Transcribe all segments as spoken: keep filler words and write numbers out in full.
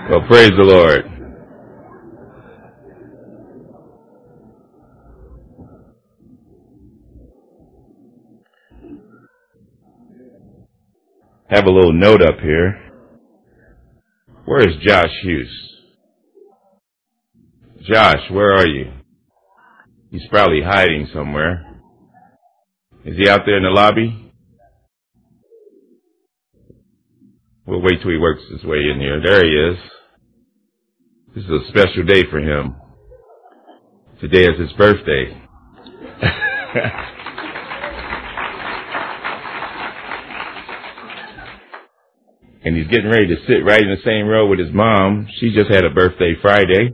Well, praise the Lord. Have a little note up here. Where is Josh Hughes? Josh, where are you? He's probably hiding somewhere. Is he out there in the lobby? We'll wait till he works his way in here. There he is. This is a special day for him. Today is his birthday. And he's getting ready to sit right in the same row with his mom. She just had a birthday Friday.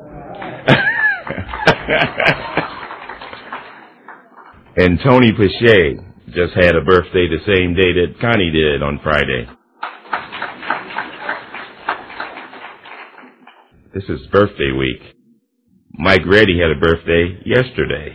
And Tony Pache just had a birthday the same day that Connie did on Friday. This is birthday week. Mike Reddy had a birthday yesterday.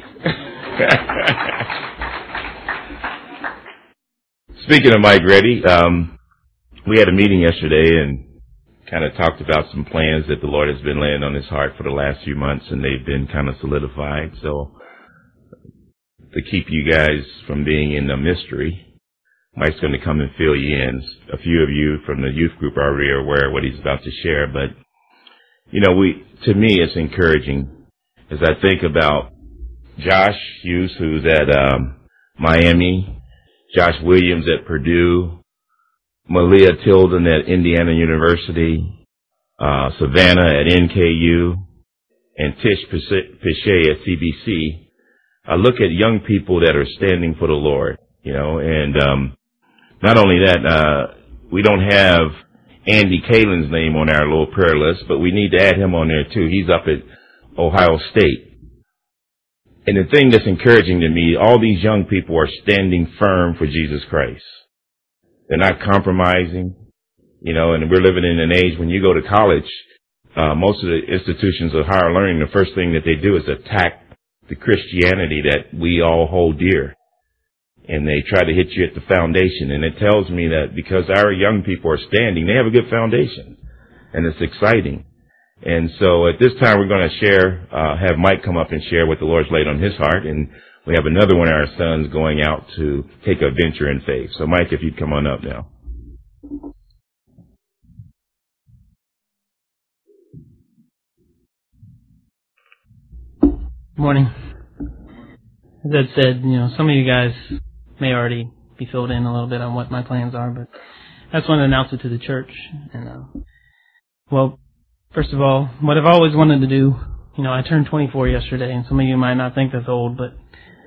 Speaking of Mike Reddy, um, we had a meeting yesterday and kind of talked about some plans that the Lord has been laying on his heart for the last few months, and they've been kind of solidified. So to keep you guys from being in a mystery, Mike's going to come and fill you in. A few of you from the youth group are already aware of what he's about to share, but you know, we to me it's encouraging as I think about Josh Hughes, who's at um, Miami, Josh Williams at Purdue, Malia Tilden at Indiana University, uh, Savannah at N K U, and Tish Pache at C B C. I look at young people that are standing for the Lord, you know, and um, not only that, uh, we don't have Andy Kalin's name on our little prayer list, but we need to add him on there too. He's up at Ohio State. And the thing that's encouraging to me, all these young people are standing firm for Jesus Christ. They're not compromising, you know, and we're living in an age when you go to college, uh, most of the institutions of higher learning, the first thing that they do is attack the Christianity that we all hold dear. And they try to hit you at the foundation. And it tells me that because our young people are standing, they have a good foundation. And it's exciting. And so at this time, we're going to share, uh, have Mike come up and share what the Lord's laid on his heart. And we have another one of our sons going out to take a venture in faith. So Mike, if you'd come on up now. Morning. As Ed said, you know, some of you guys may already be filled in a little bit on what my plans are, but I just want to announce it to the church. And uh, well, first of all, what I've always wanted to do, you know, I turned twenty-four yesterday, and some of you might not think that's old, but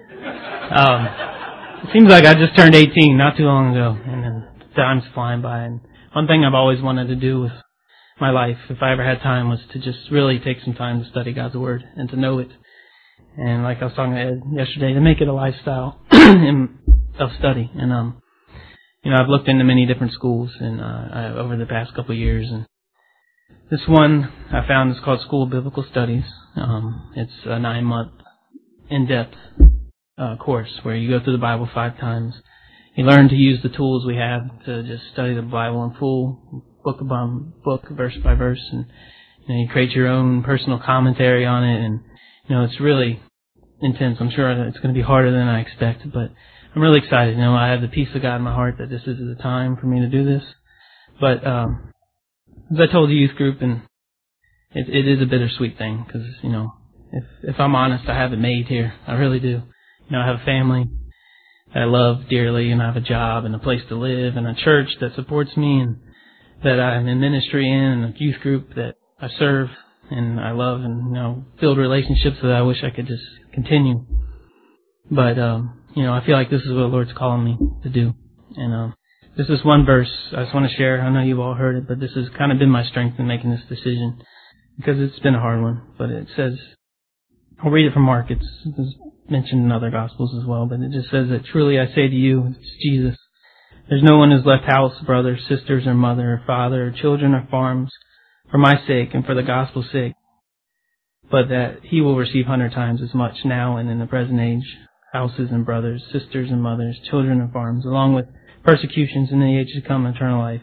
um, it seems like I just turned eighteen not too long ago, and then time's flying by. And one thing I've always wanted to do with my life, if I ever had time, was to just really take some time to study God's Word and to know it. And like I was talking to Ed yesterday, to make it a lifestyle of study. And, um, you know, I've looked into many different schools and, uh, I, over the past couple of years. And this one I found is called School of Biblical Studies. Um, it's a nine month in-depth, uh, course where you go through the Bible five times. You learn to use the tools we have to just study the Bible in full, book by book, verse by verse. And, you know, you create your own personal commentary on it. And, you know, it's really intense. I'm sure it's going to be harder than I expect, but I'm really excited. You know, I have the peace of God in my heart that this is the time for me to do this. But um, as I told the youth group, and it, it is a bittersweet thing because, you know, if if I'm honest, I have it made here. I really do. You know, I have a family that I love dearly, and I have a job and a place to live and a church that supports me and that I'm in ministry in, and a youth group that I serve and I love, and, you know, build relationships that I wish I could just continue. But, um, you know, I feel like this is what the Lord's calling me to do. And um, this is one verse I just want to share. I know you've all heard it, but this has kind of been my strength in making this decision because it's been a hard one. But it says, I'll read it from Mark. It's, it's mentioned in other Gospels as well, but it just says that truly I say to you, it's Jesus. There's no one who's left house, brothers, sisters, or mother, or father, or children, or farms, for my sake and for the gospel's sake, but that he will receive hundred times as much now and in the present age, houses and brothers, sisters and mothers, children and farms, along with persecutions in the age to come, eternal life.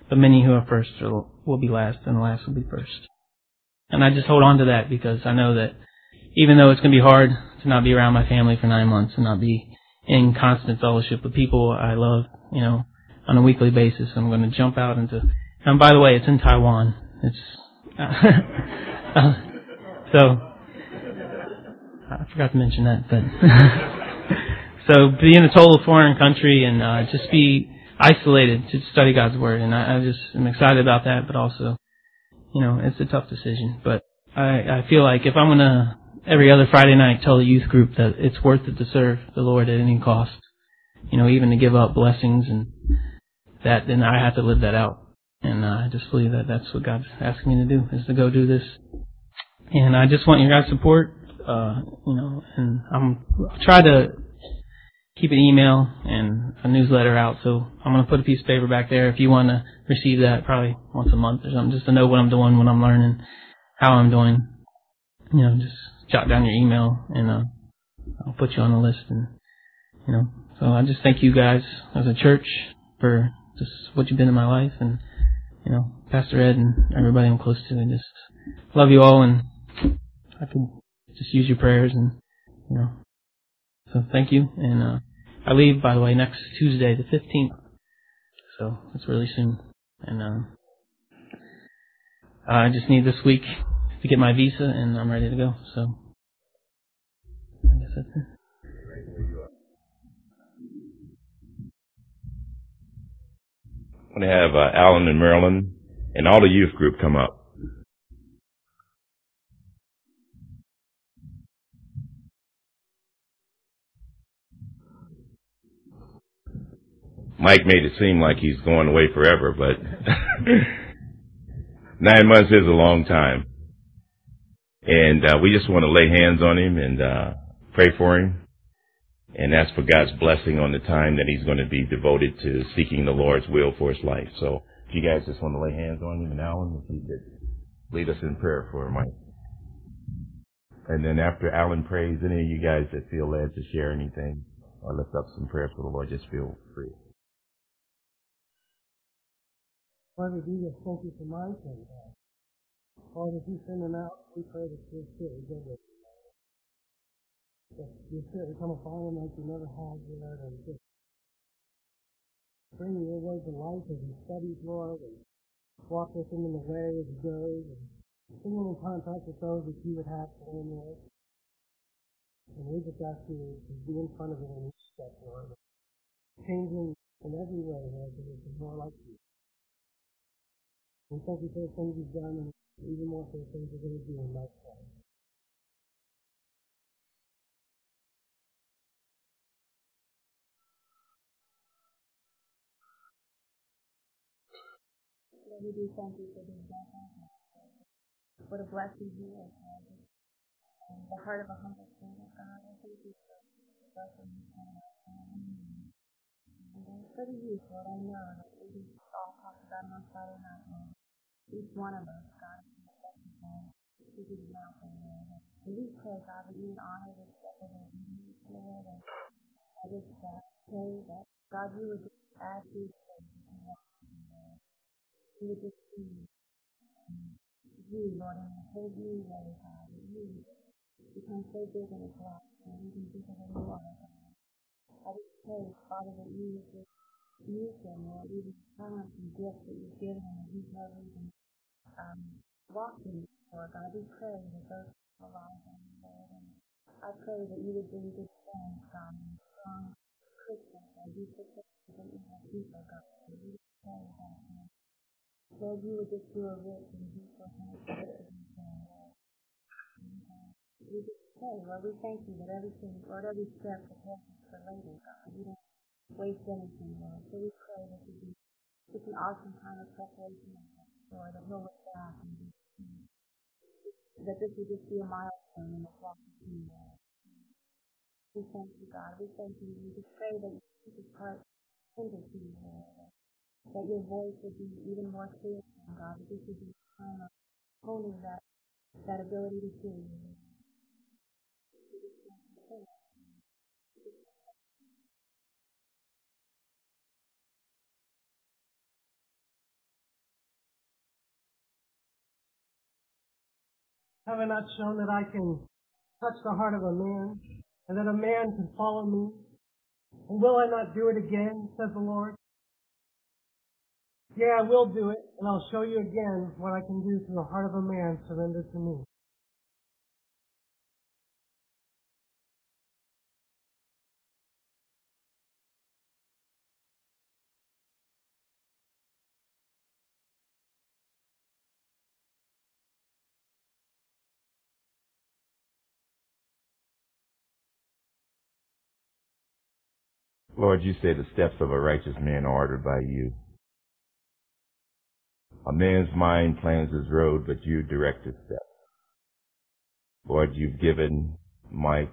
but many who are first will, will be last, and the last will be first. And I just hold on to that because I know that even though it's going to be hard to not be around my family for nine months and not be in constant fellowship with people I love, you know, on a weekly basis, I'm going to jump out into. And by the way, it's in Taiwan. It's uh, so I forgot to mention that, but so be in a total foreign country and uh, just be isolated to study God's Word, and I, I just am excited about that. But also, you know, it's a tough decision. But I, I feel like if I'm gonna every other Friday night tell the youth group that it's worth it to serve the Lord at any cost, you know, even to give up blessings and that, then I have to live that out. And uh, I just believe that that's what God's asking me to do, is to go do this. And I just want your guys' support, uh, you know, and I'm I'll try to keep an email and a newsletter out. So I'm going to put a piece of paper back there if you want to receive that probably once a month or something, just to know what I'm doing, what I'm learning, how I'm doing. You know, just jot down your email and uh, I'll put you on the list. And, you know, so I just thank you guys as a church for just what you've been in my life, and, you know, Pastor Ed and everybody I'm close to. I just love you all, and I could just use your prayers, and, you know, so thank you. And uh, I leave, by the way, next Tuesday, the fifteenth, so it's really soon. And uh, I just need this week to get my visa, and I'm ready to go. So I guess that's it. I'm going to have uh, Alan and Marilyn and all the youth group come up. Mike made it seem like he's going away forever, but nine months is a long time. And uh, we just want to lay hands on him and uh, pray for him and ask for God's blessing on the time that he's going to be devoted to seeking the Lord's will for his life. So if you guys just want to lay hands on him, and Alan, if you could lead us in prayer for Mike. And then after Alan prays, any of you guys that feel led to share anything or lift up some prayers for the Lord, just feel free. Father Jesus, thank you for Mike, and uh, Father, if you send him out, we pray that your spirit will go with him. That your spirit will come upon him like you never have, Lord, and just bring your words of life as he studies, Lord, and walk with him in the way as he goes, and bring him in contact with those that you would have for him, Lord. And we just ask you to be in front of him in each step, Lord. Change him in every way, Lord, so that he's more like you. We thank you for the things you've done, and even more for the things you're going to do in my life. Lord, we do thank you for this blessing. What a blessing you are, God. And the heart of a humble servant, God. I thank you for the blessing you have. And for the youth, Lord, I know that we all talked about on Friday night, Lord. Each one of us, God, is expected, Lord. We give you now for Lord. And we pray, God, that you would honor this step of obedience, Lord. And I just uh, pray that, God, you would just add to your faith, Lord. You would just see you, Lord, in a whole new way, God. That you become so big in his life, and even bigger than you are, God. I just pray, Father, that you would just use him, Lord, even the talents and gifts that you've given him, and he's never even um, walked in before, God. We pray that those people alive him, Lord. And I pray that you would bring good friends, God, and strong Christians, and be persistent in your people, God. And we pray that, Lord. Lord, you would just do a rich and deep work in the church of his name, Lord. And uh, we just pray, Lord, we thank you that everything, Lord, every step prepares us for later, God. You don't waste anything, Lord. So we pray that you be just an awesome time of preparation, Lord, that he'll look back and be, that this will just be a milestone in the walk with you, Lord. We thank you, God. We thank you. We just pray that you keep his heart tender to you, Lord. That your voice would be even more clear, God. That this would be a time of honing that, that ability to hear you. Have I not shown that I can touch the heart of a man, and that a man can follow me? And will I not do it again, says the Lord? Yeah, I will do it, and I'll show you again what I can do to the heart of a man surrendered to me. Lord, you say the steps of a righteous man are ordered by you. A man's mind plans his road, but you direct his steps. Lord, you've given Mike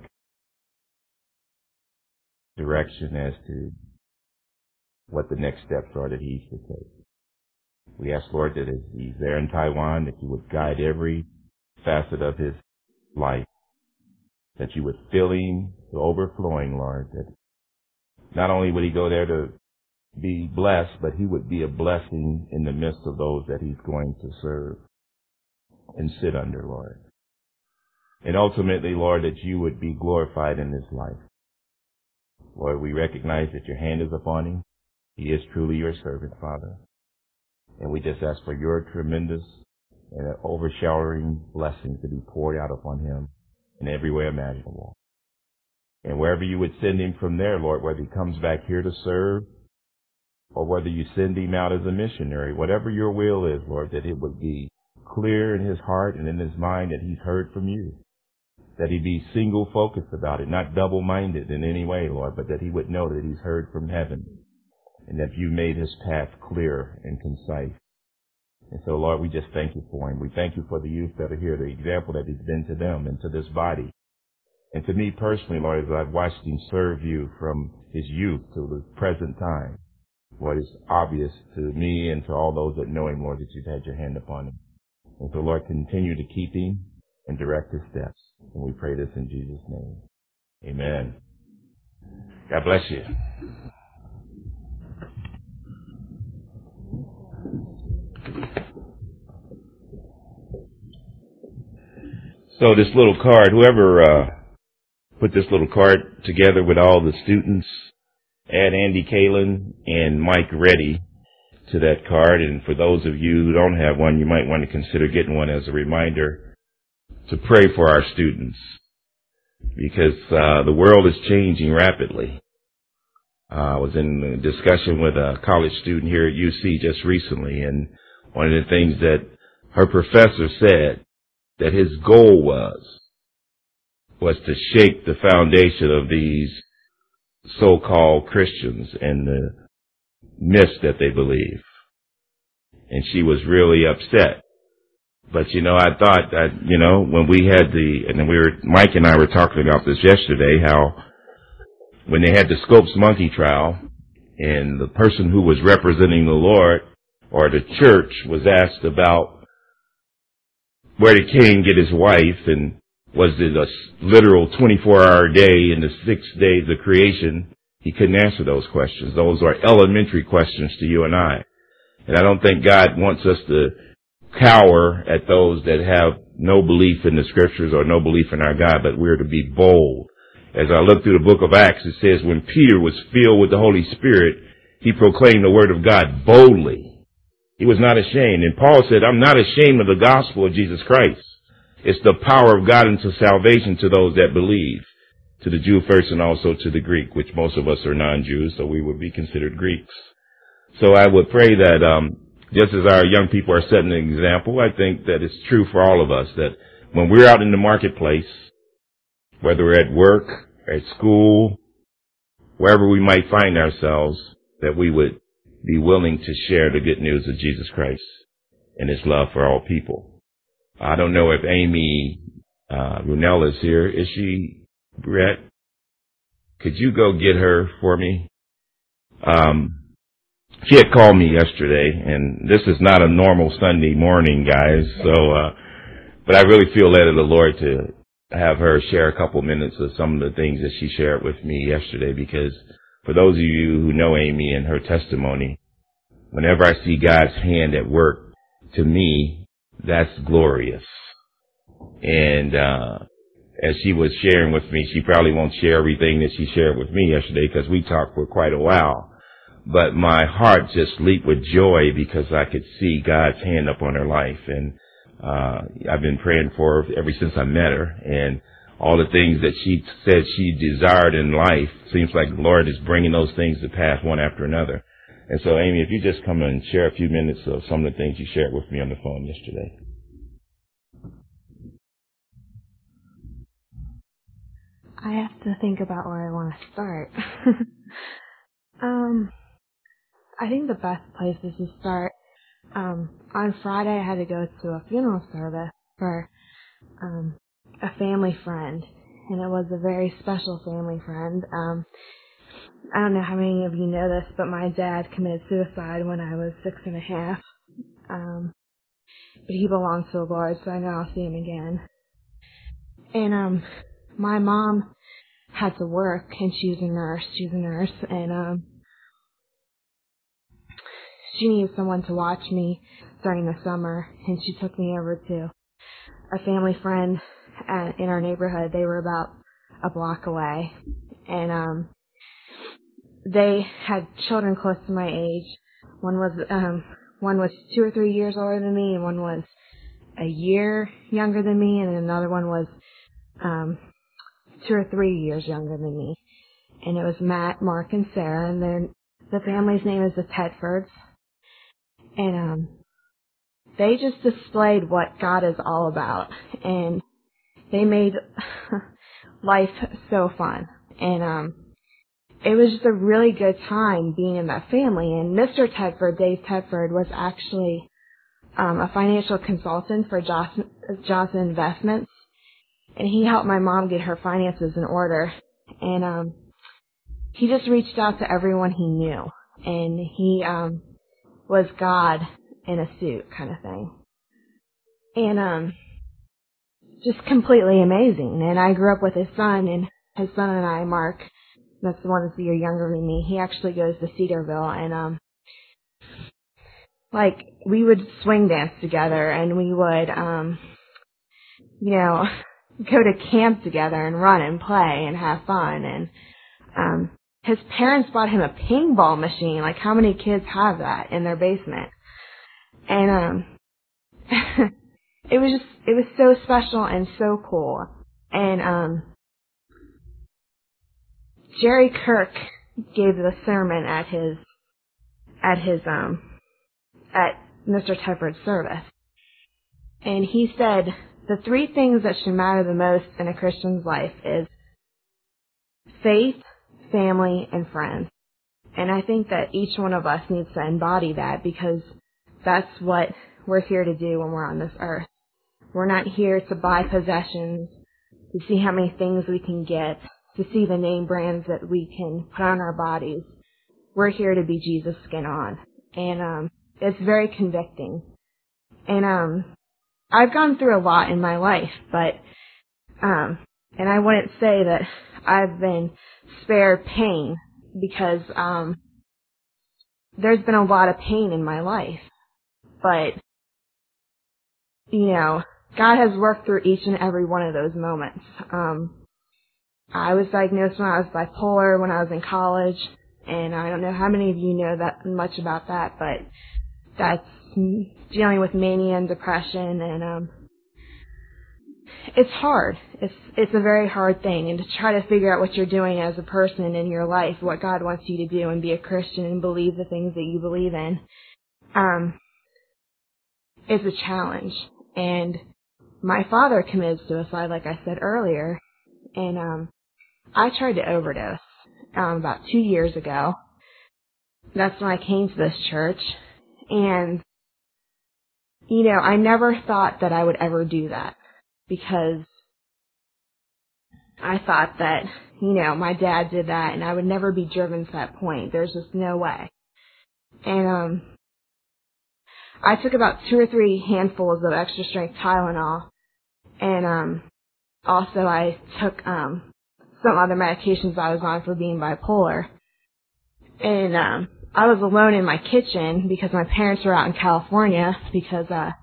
direction as to what the next steps are that he should take. We ask, Lord, that as he's there in Taiwan, that you would guide every facet of his life, that you would fill him to overflowing, Lord, that not only would he go there to be blessed, but he would be a blessing in the midst of those that he's going to serve and sit under, Lord. And ultimately, Lord, that you would be glorified in his life. Lord, we recognize that your hand is upon him. He is truly your servant, Father. And we just ask for your tremendous and overshowering blessings to be poured out upon him in every way imaginable. And wherever you would send him from there, Lord, whether he comes back here to serve or whether you send him out as a missionary, whatever your will is, Lord, that it would be clear in his heart and in his mind that he's heard from you, that he be single-focused about it, not double-minded in any way, Lord, but that he would know that he's heard from heaven and that you made his path clear and concise. And so, Lord, we just thank you for him. We thank you for the youth that are here, the example that he's been to them and to this body. And to me personally, Lord, as I've watched him serve you from his youth to the present time, Lord, it's obvious to me and to all those that know him, Lord, that you've had your hand upon him. And so, Lord, continue to keep him and direct his steps. And we pray this in Jesus' name. Amen. God bless you. So this little card, whoever uh, put this little card together with all the students, add Andy Kalin and Mike Reddy to that card. And for those of you who don't have one, you might want to consider getting one as a reminder to pray for our students, because uh, the world is changing rapidly. Uh, I was in a discussion with a college student here at U C just recently, and one of the things that her professor said that his goal was, was to shake the foundation of these so-called Christians and the myths that they believe. And she was really upset. But, you know, I thought that, you know, when we had the, and then we were, Mike and I were talking about this yesterday, how when they had the Scopes Monkey trial and the person who was representing the Lord or the church was asked about where did Cain get his wife, and was it a literal twenty-four hour day in the six days of creation, he couldn't answer those questions. Those are elementary questions to you and I. And I don't think God wants us to cower at those that have no belief in the scriptures or no belief in our God, but we're to be bold. As I look through the book of Acts, it says when Peter was filled with the Holy Spirit, he proclaimed the word of God boldly. He was not ashamed. And Paul said, I'm not ashamed of the gospel of Jesus Christ. It's the power of God unto salvation to those that believe, to the Jew first and also to the Greek, which most of us are non-Jews, so we would be considered Greeks. So I would pray that um, just as our young people are setting an example, I think that it's true for all of us that when we're out in the marketplace, whether we're at work, at school, wherever we might find ourselves, that we would be willing to share the good news of Jesus Christ and his love for all people. I don't know if Amy uh, Runell is here. Is she, Brett? Could you go get her for me? Um, she had called me yesterday, and this is not a normal Sunday morning, guys. So, uh, but I really feel led of the Lord to have her share a couple minutes of some of the things that she shared with me yesterday, because for those of you who know Amy and her testimony, whenever I see God's hand at work, to me, that's glorious. And uh as she was sharing with me, she probably won't share everything that she shared with me yesterday because we talked for quite a while. But my heart just leaped with joy because I could see God's hand up on her life. And uh I've been praying for her ever since I met her. And all the things that she said she desired in life, seems like the Lord is bringing those things to pass one after another. And so, Amy, if you just come and share a few minutes of some of the things you shared with me on the phone yesterday. I have to think about where I want to start. um, I think the best place is to start. Um, on Friday, I had to go to a funeral service for um, a family friend, and it was a very special family friend. Um, I don't know how many of you know this, but my dad committed suicide when I was six and a half. Um, but he belongs to the Lord, so I know I'll see him again. And um, my mom had to work, and she was a nurse. She was a nurse, and um, she needed someone to watch me during the summer, and she took me over to a family friend at, in our neighborhood. They were about a block away, and um, they had children close to my age. One was um, one was two or three years older than me, and one was a year younger than me, and another one was um, two or three years younger than me. And it was Matt, Mark, and Sarah, and their the family's name is the Tedfords. And um, they just displayed what God is all about, and they made life so fun. And um, it was just a really good time being in that family. And Mister Tedford, Dave Tedford, was actually um, a financial consultant for Johnson, Johnson Investments, and he helped my mom get her finances in order. And um, he just reached out to everyone he knew, and he um, was God in a suit kind of thing. And um, just completely amazing. And I grew up with his son, and his son and I, Mark, that's the one that's a year younger than me, he actually goes to Cedarville, and um, like, we would swing dance together, and we would, um, you know, go to camp together and run and play and have fun. And um, his parents bought him a pinball machine. Like, how many kids have that in their basement? And um, it was just, it was so special and so cool. And um, Jerry Kirk gave the sermon at his, at his, um, at Mister Tedford's service. And he said, the three things that should matter the most in a Christian's life is faith, family, and friends. And I think that each one of us needs to embody that, because that's what we're here to do when we're on this earth. We're not here to buy possessions, to see how many things we can get, to see the name brands that we can put on our bodies. We're here to be Jesus skin on. And um, it's very convicting. And um, I've gone through a lot in my life, but, um, and I wouldn't say that I've been spared pain, because, um, there's been a lot of pain in my life, but, you know, God has worked through each and every one of those moments. Um, I was diagnosed when I was bipolar when I was in college, and I don't know how many of you know that much about that, but that's dealing with mania and depression, and um, it's hard. It's it's a very hard thing, and to try to figure out what you're doing as a person in your life, what God wants you to do, and be a Christian and believe the things that you believe in, um, is a challenge. And my father committed suicide, like I said earlier, and um, I tried to overdose um, about two years ago. That's when I came to this church, and you know, I never thought that I would ever do that, because I thought that, you know, my dad did that and I would never be driven to that point. There's just no way. And um, I took about two or three handfuls of extra strength Tylenol, and um, also I took um, some other medications I was on for being bipolar. And um, I was alone in my kitchen because my parents were out in California because uh,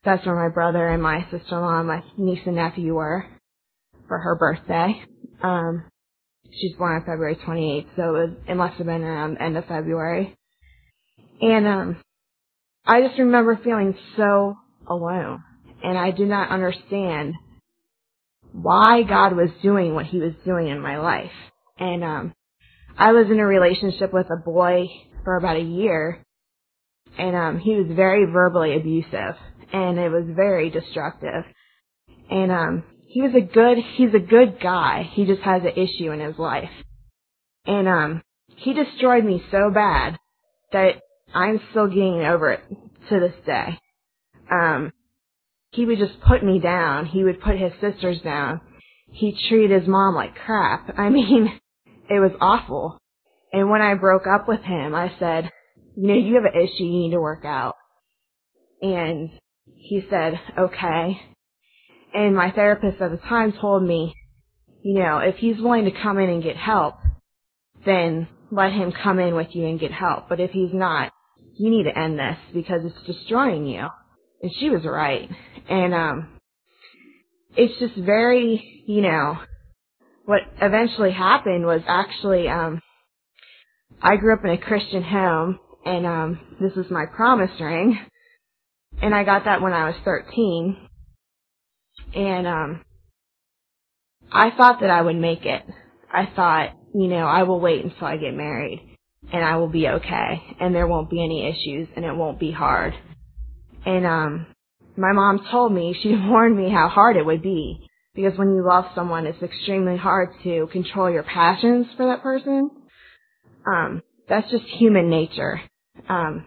that's where my brother and my sister-in-law and my niece and nephew were for her birthday. Um, she's born on February twenty-eighth, so it, was, it must have been around the end of February. And um, I just remember feeling so alone, and I did not understand why God was doing what he was doing in my life. And um, I was in a relationship with a boy for about a year, and um, he was very verbally abusive, and it was very destructive. And um, he was a good, he's a good guy. He just has an issue in his life. And um, he destroyed me so bad that I'm still getting over it to this day. Um, he would just put me down. He would put his sisters down. He treated his mom like crap. I mean, it was awful. And when I broke up with him, I said, you know, you have an issue you need to work out. And he said, okay. And my therapist at the time told me, you know, if he's willing to come in and get help, then let him come in with you and get help. But if he's not, you need to end this because it's destroying you. And she was right. And um, it's just very, you know, what eventually happened was actually, um, I grew up in a Christian home, and um, this is my promise ring. And I got that when I was thirteen. And um, I thought that I would make it. I thought, you know, I will wait until I get married, and I will be okay, and there won't be any issues, and it won't be hard. And um, my mom told me, she warned me how hard it would be, because when you love someone, it's extremely hard to control your passions for that person. Um, that's just human nature. Um,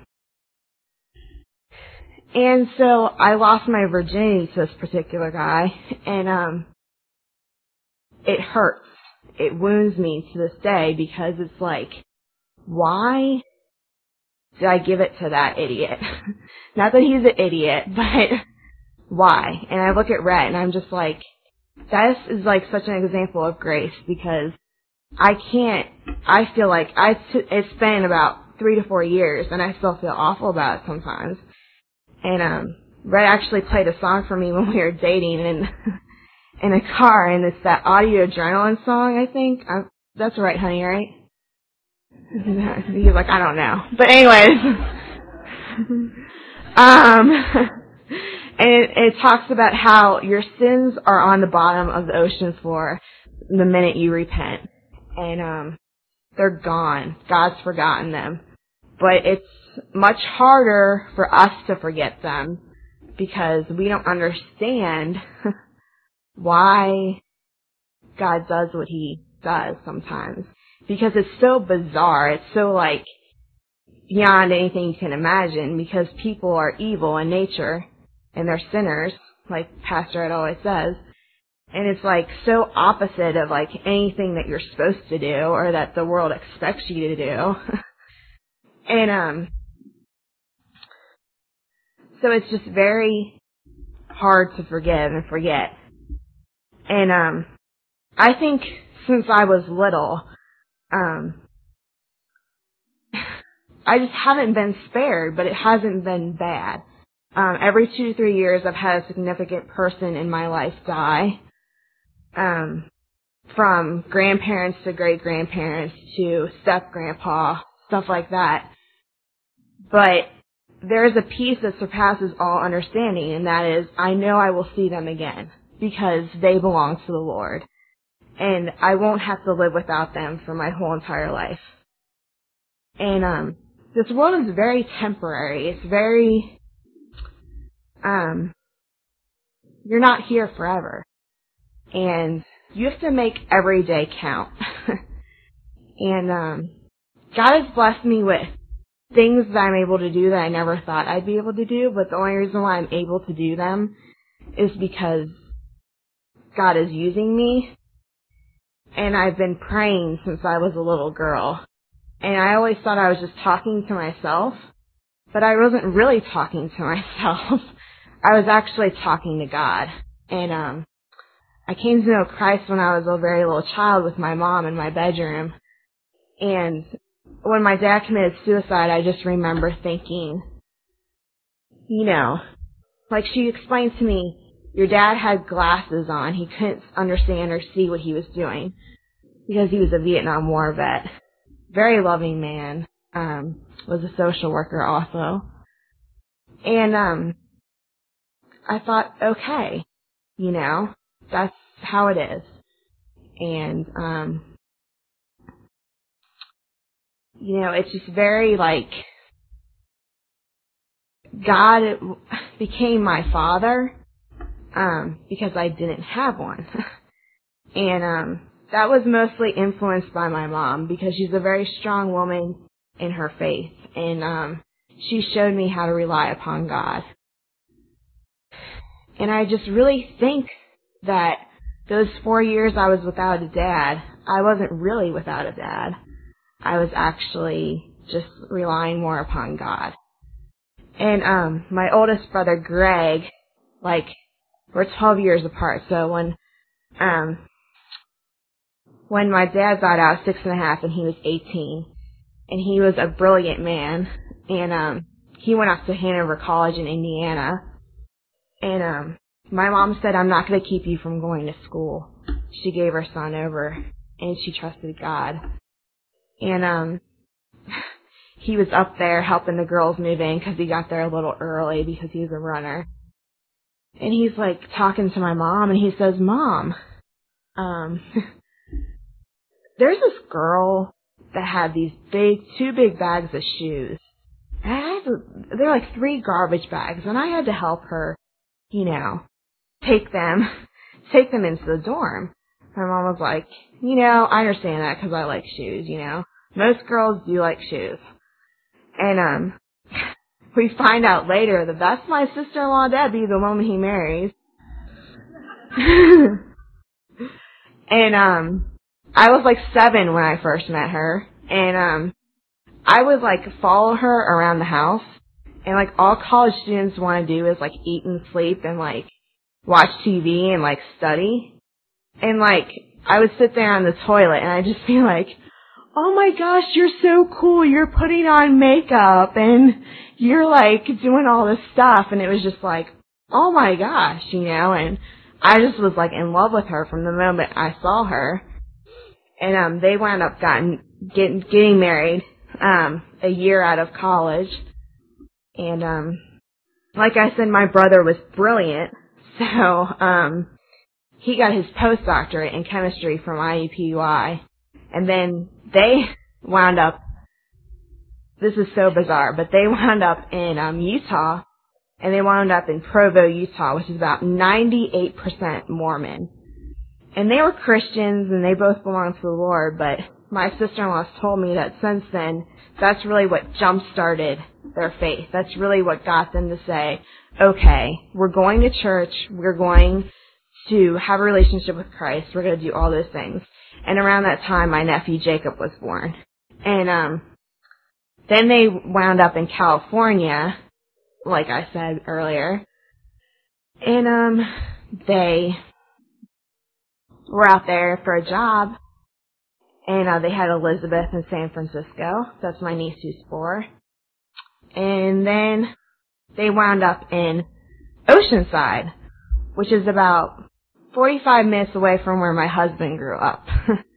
and so I lost my virginity to this particular guy, and um, it hurts. It wounds me to this day because it's like, why did I give it to that idiot? Not that he's an idiot, but why? And I look at Rhett and I'm just like, that is like such an example of grace, because I can't, I feel like I t- it's been about three to four years and I still feel awful about it sometimes. And um, Rhett actually played a song for me when we were dating in, in a car, and it's that Audio Adrenaline song, I think. I, that's right, honey, right? He's like, I don't know. But anyways, um, and it, it talks about how your sins are on the bottom of the ocean floor the minute you repent. And um, they're gone. God's forgotten them. But it's much harder for us to forget them because we don't understand why God does what he does sometimes. Because it's so bizarre. It's so, like, beyond anything you can imagine, because people are evil in nature and they're sinners, like Pastor Ed always says. And it's, like, so opposite of, like, anything that you're supposed to do or that the world expects you to do. and, um, so it's just very hard to forgive and forget. And, um, I think since I was little, um, I just haven't been spared, but it hasn't been bad. Um, every two to three years, I've had a significant person in my life die. Um, from grandparents to great-grandparents to step-grandpa, stuff like that. But there is a peace that surpasses all understanding, and that is, I know I will see them again because they belong to the Lord. And I won't have to live without them for my whole entire life. And um, this world is very temporary. It's very, um, you're not here forever. And you have to make every day count. and um, God has blessed me with things that I'm able to do that I never thought I'd be able to do, but the only reason why I'm able to do them is because God is using me. And I've been praying since I was a little girl. And I always thought I was just talking to myself, but I wasn't really talking to myself. I was actually talking to God. And um, I came to know Christ when I was a very little child with my mom in my bedroom. And when my dad committed suicide, I just remember thinking, you know, like she explained to me, your dad had glasses on. He couldn't understand or see what he was doing because he was a Vietnam War vet. Very loving man. Um, was a social worker also. And um, I thought, okay, you know, that's how it is. And, um, you know, it's just very like, God became my father, um, because I didn't have one. And, um, that was mostly influenced by my mom because she's a very strong woman in her faith. And, um, she showed me how to rely upon God. And I just really think that those four years I was without a dad, I wasn't really without a dad. I was actually just relying more upon God. And um my oldest brother, Greg, like, we're twelve years apart. So when um when my dad got out, six and a half, and he was eighteen, and he was a brilliant man, and um he went off to Hanover College in Indiana, and um my mom said, I'm not going to keep you from going to school. She gave her son over, and she trusted God. And um, he was up there helping the girls move in because he got there a little early because he was a runner. And he's like talking to my mom, and he says, Mom, um, there's this girl that had these big, two big bags of shoes. And I had to, they're like three garbage bags, and I had to help her, you know, take them, take them into the dorm. My mom was like, you know, I understand that because I like shoes, you know. Most girls do like shoes. And, um, we find out later that that's my sister-in-law Debbie, the woman he marries. And, um, I was like seven when I first met her. And, um, I would like follow her around the house. And like all college students want to do is like eat and sleep and like watch T V and like study. And like I would sit there on the toilet and I'd just be like, oh my gosh, you're so cool. You're putting on makeup and you're like doing all this stuff. And it was just like, oh my gosh, you know, and I just was like in love with her from the moment I saw her. And um they wound up gotten getting getting married um a year out of college. And um like I said, my brother was brilliant. So, um, he got his postdoctorate in chemistry from I U P U I. And then they wound up, this is so bizarre, but they wound up in um, Utah, and they wound up in Provo, Utah, which is about ninety-eight percent Mormon. And they were Christians, and they both belonged to the Lord, but my sister-in-law told me that since then, that's really what jump-started their faith. That's really what got them to say, okay, we're going to church, we're going to have a relationship with Christ, we're going to do all those things. And around that time, my nephew Jacob was born. And um, then they wound up in California, like I said earlier. And um, they were out there for a job. And uh, they had Elizabeth in San Francisco. That's my niece who's four. And then they wound up in Oceanside, which is about forty-five minutes away from where my husband grew up.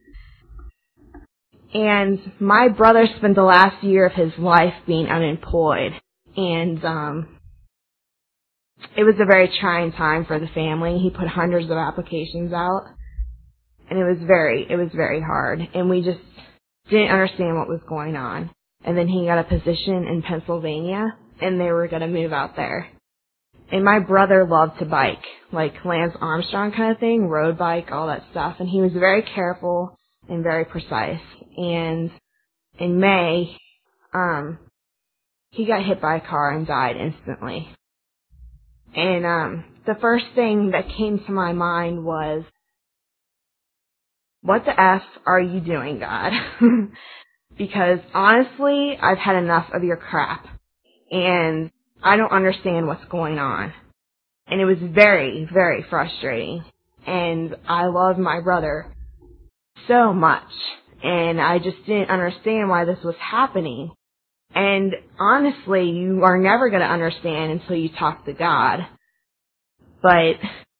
And my brother spent the last year of his life being unemployed. And um, it was a very trying time for the family. He put hundreds of applications out. And it was very, it was very hard. And we just didn't understand what was going on. And then he got a position in Pennsylvania, and they were going to move out there. And my brother loved to bike, like Lance Armstrong kind of thing, road bike, all that stuff. And he was very careful and very precise. And in May, um, he got hit by a car and died instantly. And um, the first thing that came to my mind was, what the F are you doing, God? Because honestly, I've had enough of your crap. And I don't understand what's going on. And it was very, very frustrating. And I love my brother so much. And I just didn't understand why this was happening. And honestly, you are never going to understand until you talk to God. But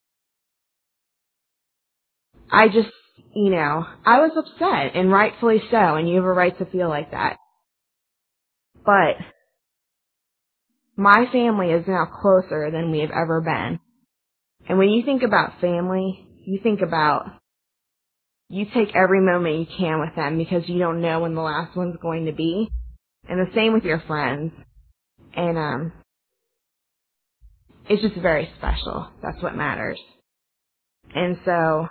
I just, you know, I was upset, and rightfully so, and you have a right to feel like that. But my family is now closer than we have ever been. And when you think about family, you think about, you take every moment you can with them because you don't know when the last one's going to be. And the same with your friends. And um, it's just very special. That's what matters. And so,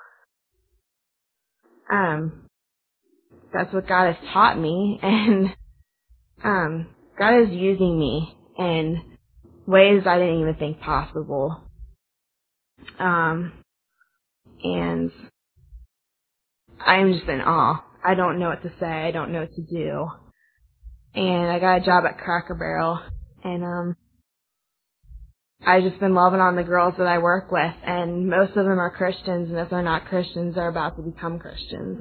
um, that's what God has taught me. And um, God is using me in ways I didn't even think possible. Um, and I'm just in awe. I don't know what to say. I don't know what to do. And I got a job at Cracker Barrel, and um, I've just been loving on the girls that I work with, and most of them are Christians, and if they're not Christians, they're about to become Christians.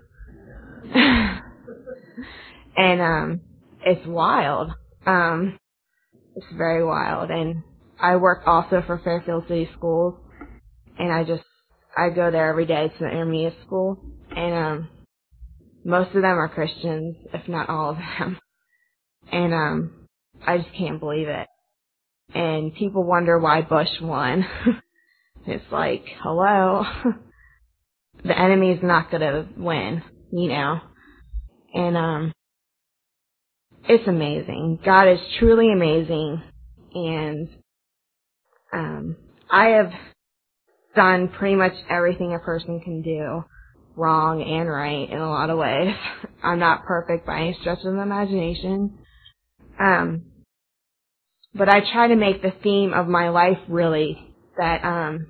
And um, it's wild. Um, it's very wild. And I work also for Fairfield City Schools, and I just I go there every day to the intermediate school, and um, most of them are Christians, if not all of them. And um, I just can't believe it. And people wonder why Bush won. It's like, hello, the enemy's not gonna win, you know. And um, it's amazing. God is truly amazing, and um, I have done pretty much everything a person can do, wrong and right in a lot of ways. I'm not perfect by any stretch of the imagination. Um, but I try to make the theme of my life really that um,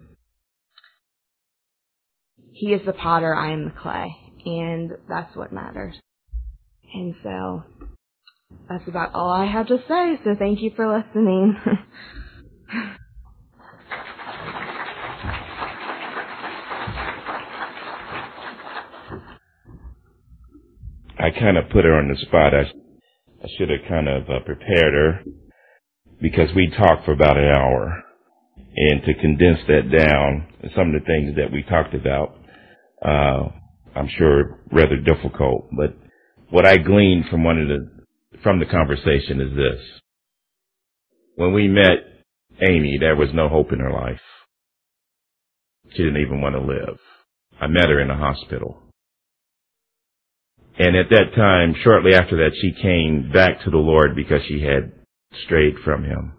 He is the potter, I am the clay, and that's what matters. And so that's about all I have to say, so thank you for listening. I kind of put her on the spot. I, I should have kind of uh, prepared her because we talked for about an hour. And to condense that down, some of the things that we talked about, uh, I'm sure rather difficult. But what I gleaned from one of the, from the conversation is this. When we met Amy, there was no hope in her life. She didn't even want to live. I met her in a hospital. And at that time, shortly after that, she came back to the Lord because she had strayed from Him.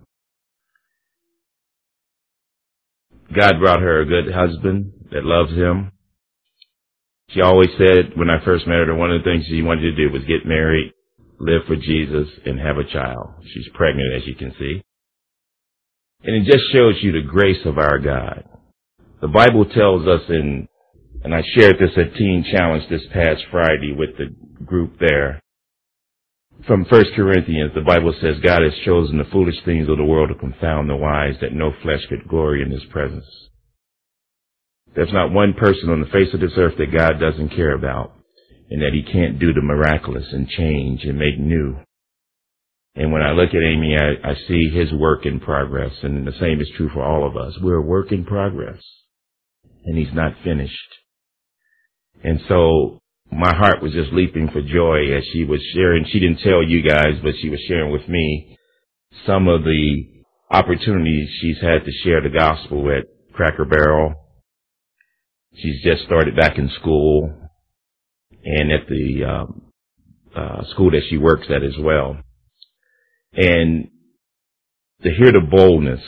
God brought her a good husband that loves Him. She always said when I first met her, one of the things she wanted to do was get married, live for Jesus, and have a child. She's pregnant, as you can see. And it just shows you the grace of our God. The Bible tells us in And I shared this at Teen Challenge this past Friday with the group there. From First Corinthians, the Bible says, God has chosen the foolish things of the world to confound the wise, that no flesh could glory in His presence. There's not one person on the face of this earth that God doesn't care about, and that He can't do the miraculous and change and make new. And when I look at Amy, I, I see His work in progress, and the same is true for all of us. We're a work in progress, and He's not finished. And so my heart was just leaping for joy as she was sharing. She didn't tell you guys, but she was sharing with me some of the opportunities she's had to share the gospel at Cracker Barrel. She's just started back in school and at the um, uh, school that she works at as well. And to hear the boldness,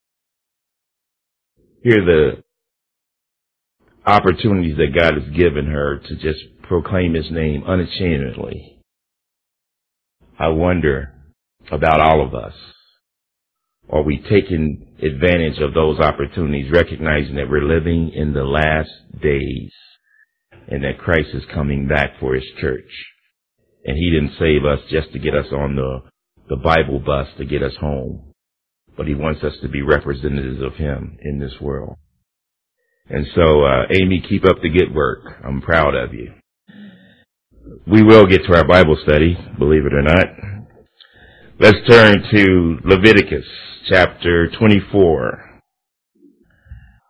hear the opportunities that God has given her to just proclaim His name unashamedly. I wonder about all of us. Are we taking advantage of those opportunities, recognizing that we're living in the last days and that Christ is coming back for His church? And He didn't save us just to get us on the, the Bible bus to get us home, but He wants us to be representatives of Him in this world. And so, uh, Amy, keep up the good work. I'm proud of you. We will get to our Bible study, believe it or not. Let's turn to Leviticus chapter twenty-four.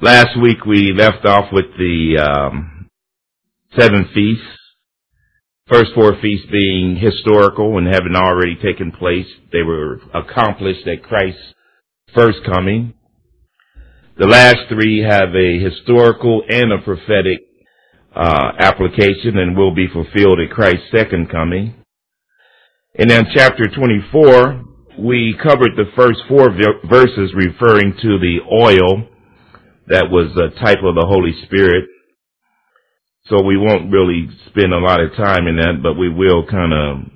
Last week we left off with the um, seven feasts. First four feasts being historical and having already taken place. They were accomplished at Christ's first coming. The last three have a historical and a prophetic uh, application and will be fulfilled at Christ's second coming. And then chapter twenty-four, we covered the first four verses referring to the oil that was a type of the Holy Spirit. So we won't really spend a lot of time in that, but we will kind of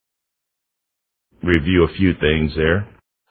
review a few things there.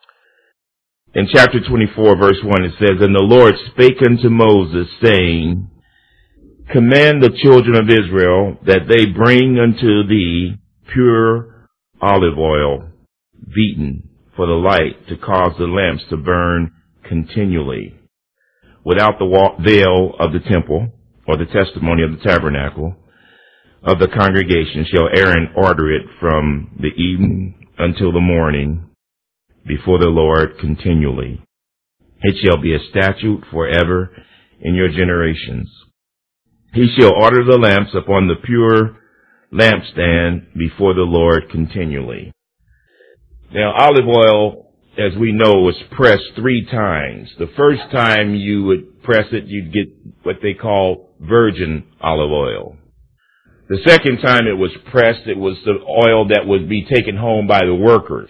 In chapter twenty-four, verse one, it says, "And the Lord spake unto Moses, saying, Command the children of Israel that they bring unto thee pure olive oil, beaten for the light, to cause the lamps to burn continually. Without the veil of the temple, or the testimony of the tabernacle of the congregation, shall Aaron order it from the evening until the morning before the Lord continually. It shall be a statute forever in your generations. He shall order the lamps upon the pure lampstand before the Lord continually." Now, olive oil, as we know, was pressed three times. The first time you would press it, you'd get what they call virgin olive oil. The second time it was pressed, it was the oil that would be taken home by the workers.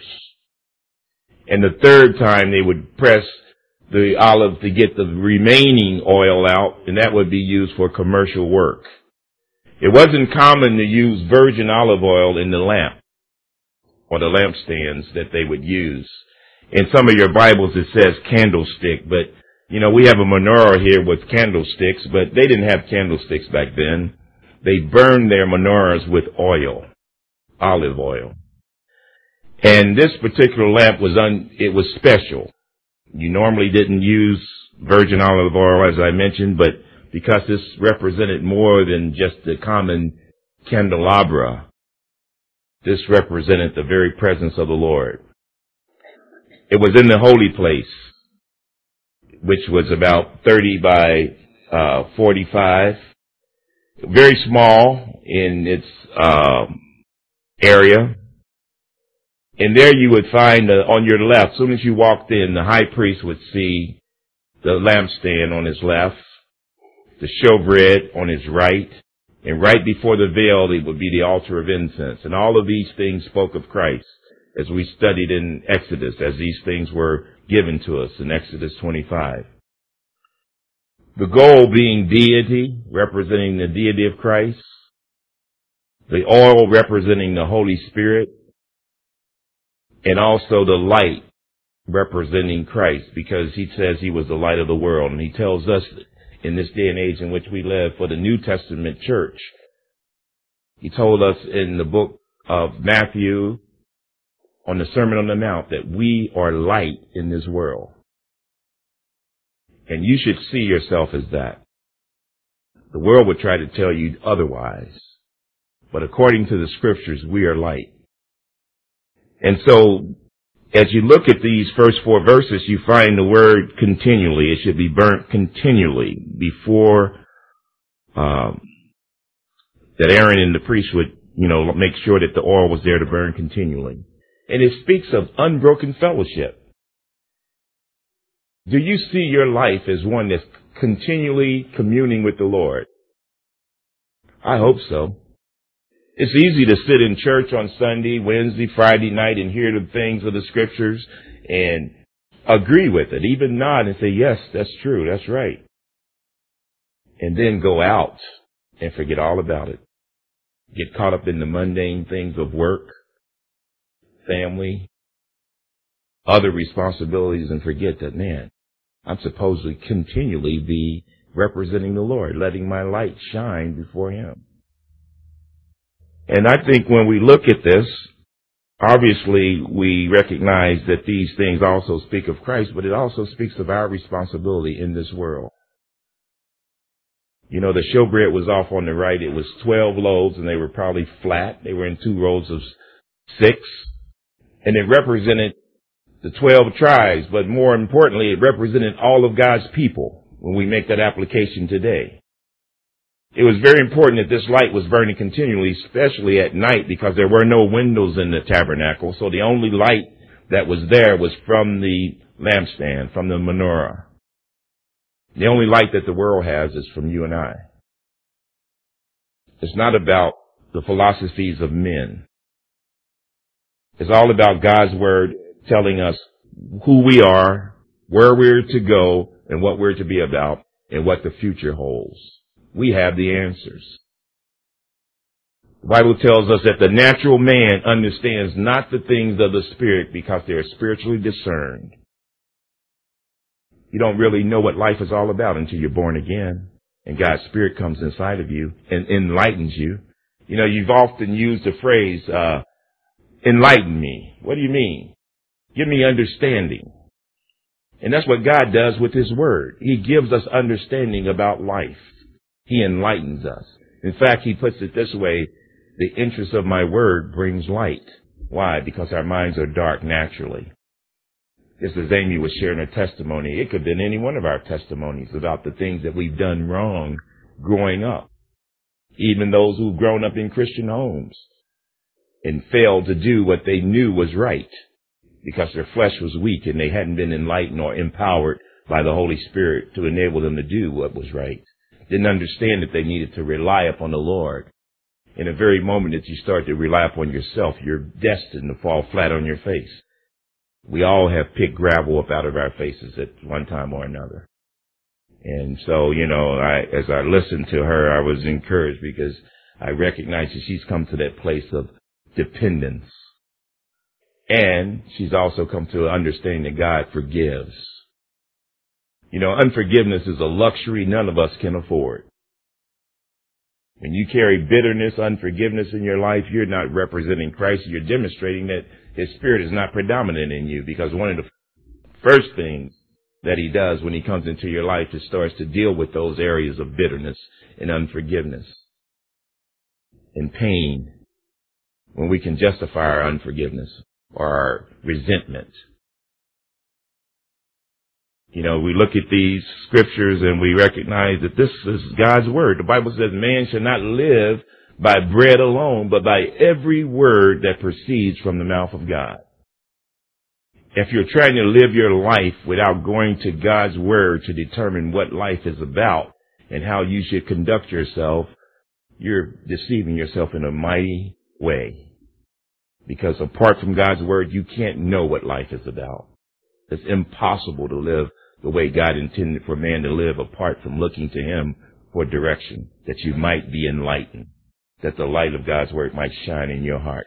And the third time they would press the olive to get the remaining oil out, and that would be used for commercial work. It wasn't common to use virgin olive oil in the lamp or the lampstands that they would use. In some of your Bibles it says candlestick, but you know, we have a menorah here with candlesticks, but they didn't have candlesticks back then. They burned their menorahs with oil, olive oil. And this particular lamp was un, it was special. You normally didn't use virgin olive oil, as I mentioned, but because this represented more than just the common candelabra, this represented the very presence of the Lord. It was in the holy place, which was about thirty by uh, forty-five, very small in its uh, area. And there you would find uh, on your left, as soon as you walked in, the high priest would see the lampstand on his left, the showbread on his right, and right before the veil, it would be the altar of incense. And all of these things spoke of Christ, as we studied in Exodus, as these things were given to us in Exodus twenty-five. The gold being deity, representing the deity of Christ. The oil representing the Holy Spirit. And also the light representing Christ, because he says he was the light of the world. And he tells us in this day and age in which we live, for the New Testament church, he told us in the book of Matthew on the Sermon on the Mount that we are light in this world. And you should see yourself as that. The world would try to tell you otherwise. But according to the scriptures, we are light. And so, as you look at these first four verses, you find the word continually. It should be burnt continually before um, that Aaron and the priest would, you know, make sure that the oil was there to burn continually. And it speaks of unbroken fellowship. Do you see your life as one that's continually communing with the Lord? I hope so. It's easy to sit in church on Sunday, Wednesday, Friday night and hear the things of the scriptures and agree with it, even nod and say, yes, that's true, that's right. And then go out and forget all about it. Get caught up in the mundane things of work, family, other responsibilities, and forget that, man, I'm supposed to continually be representing the Lord, letting my light shine before him. And I think when we look at this, obviously we recognize that these things also speak of Christ, but it also speaks of our responsibility in this world. You know, the showbread was off on the right. It was twelve loaves, and they were probably flat. They were in two rows of six. And it represented the twelve tribes, but more importantly, it represented all of God's people. when we make that application today. It was very important that this light was burning continually, especially at night, because there were no windows in the tabernacle. So the only light that was there was from the lampstand, from the menorah. The only light that the world has is from you and I. It's not about the philosophies of men. It's all about God's word telling us who we are, where we're to go, and what we're to be about, and what the future holds. We have the answers. The Bible tells us that the natural man understands not the things of the Spirit because they are spiritually discerned. You don't really know what life is all about until you're born again and God's Spirit comes inside of you and enlightens you. You know, you've often used the phrase, uh, enlighten me. What do you mean? Give me understanding. And that's what God does with His Word. He gives us understanding about life. He enlightens us. In fact, He puts it this way, the interest of my Word brings light. Why? Because our minds are dark naturally. Just as Amy was sharing her testimony, it could have been any one of our testimonies about the things that we've done wrong growing up. Even those who've grown up in Christian homes and failed to do what they knew was right because their flesh was weak and they hadn't been enlightened or empowered by the Holy Spirit to enable them to do what was right. Didn't understand that they needed to rely upon the Lord. In the very moment that you start to rely upon yourself, you're destined to fall flat on your face. We all have picked gravel up out of our faces at one time or another. And so, you know, I, as I listened to her, I was encouraged because I recognize that she's come to that place of dependence. And she's also come to understanding that God forgives. You know, unforgiveness is a luxury none of us can afford. When you carry bitterness, unforgiveness in your life, you're not representing Christ. You're demonstrating that His Spirit is not predominant in you, because one of the first things that He does when He comes into your life is starts to deal with those areas of bitterness and unforgiveness and pain when we can justify our unforgiveness or our resentment. You know, we look at these scriptures and we recognize that this is God's word. The Bible says man shall not live by bread alone, but by every word that proceeds from the mouth of God. If you're trying to live your life without going to God's word to determine what life is about and how you should conduct yourself, you're deceiving yourself in a mighty way. Because apart from God's word, you can't know what life is about. It's impossible to live the way God intended for man to live apart from looking to Him for direction, that you might be enlightened, that the light of God's word might shine in your hearts.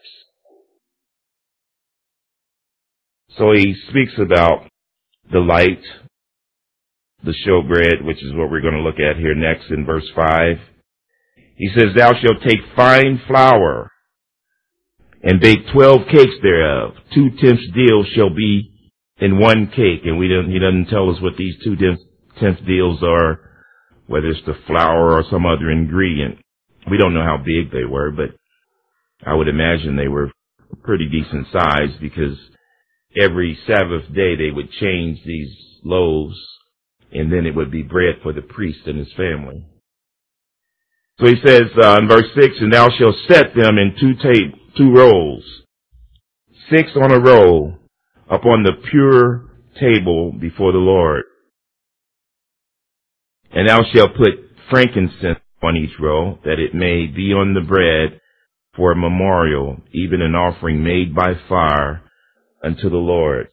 So he speaks about the light, the showbread, which is what we're going to look at here next in verse five. He says, thou shalt take fine flour and bake twelve cakes thereof. Two tenths deals shall be in one cake. And we don't, he doesn't tell us what these two tenths deals are, whether it's the flour or some other ingredient. We don't know how big they were, but I would imagine they were pretty decent size, because every Sabbath day they would change these loaves, and then it would be bread for the priest and his family. So he says uh, in verse six, and thou shalt set them in two ta- two rows, six on a row, upon the pure table before the Lord. And thou shalt put frankincense on each row, that it may be on the bread for a memorial, even an offering made by fire unto the Lord.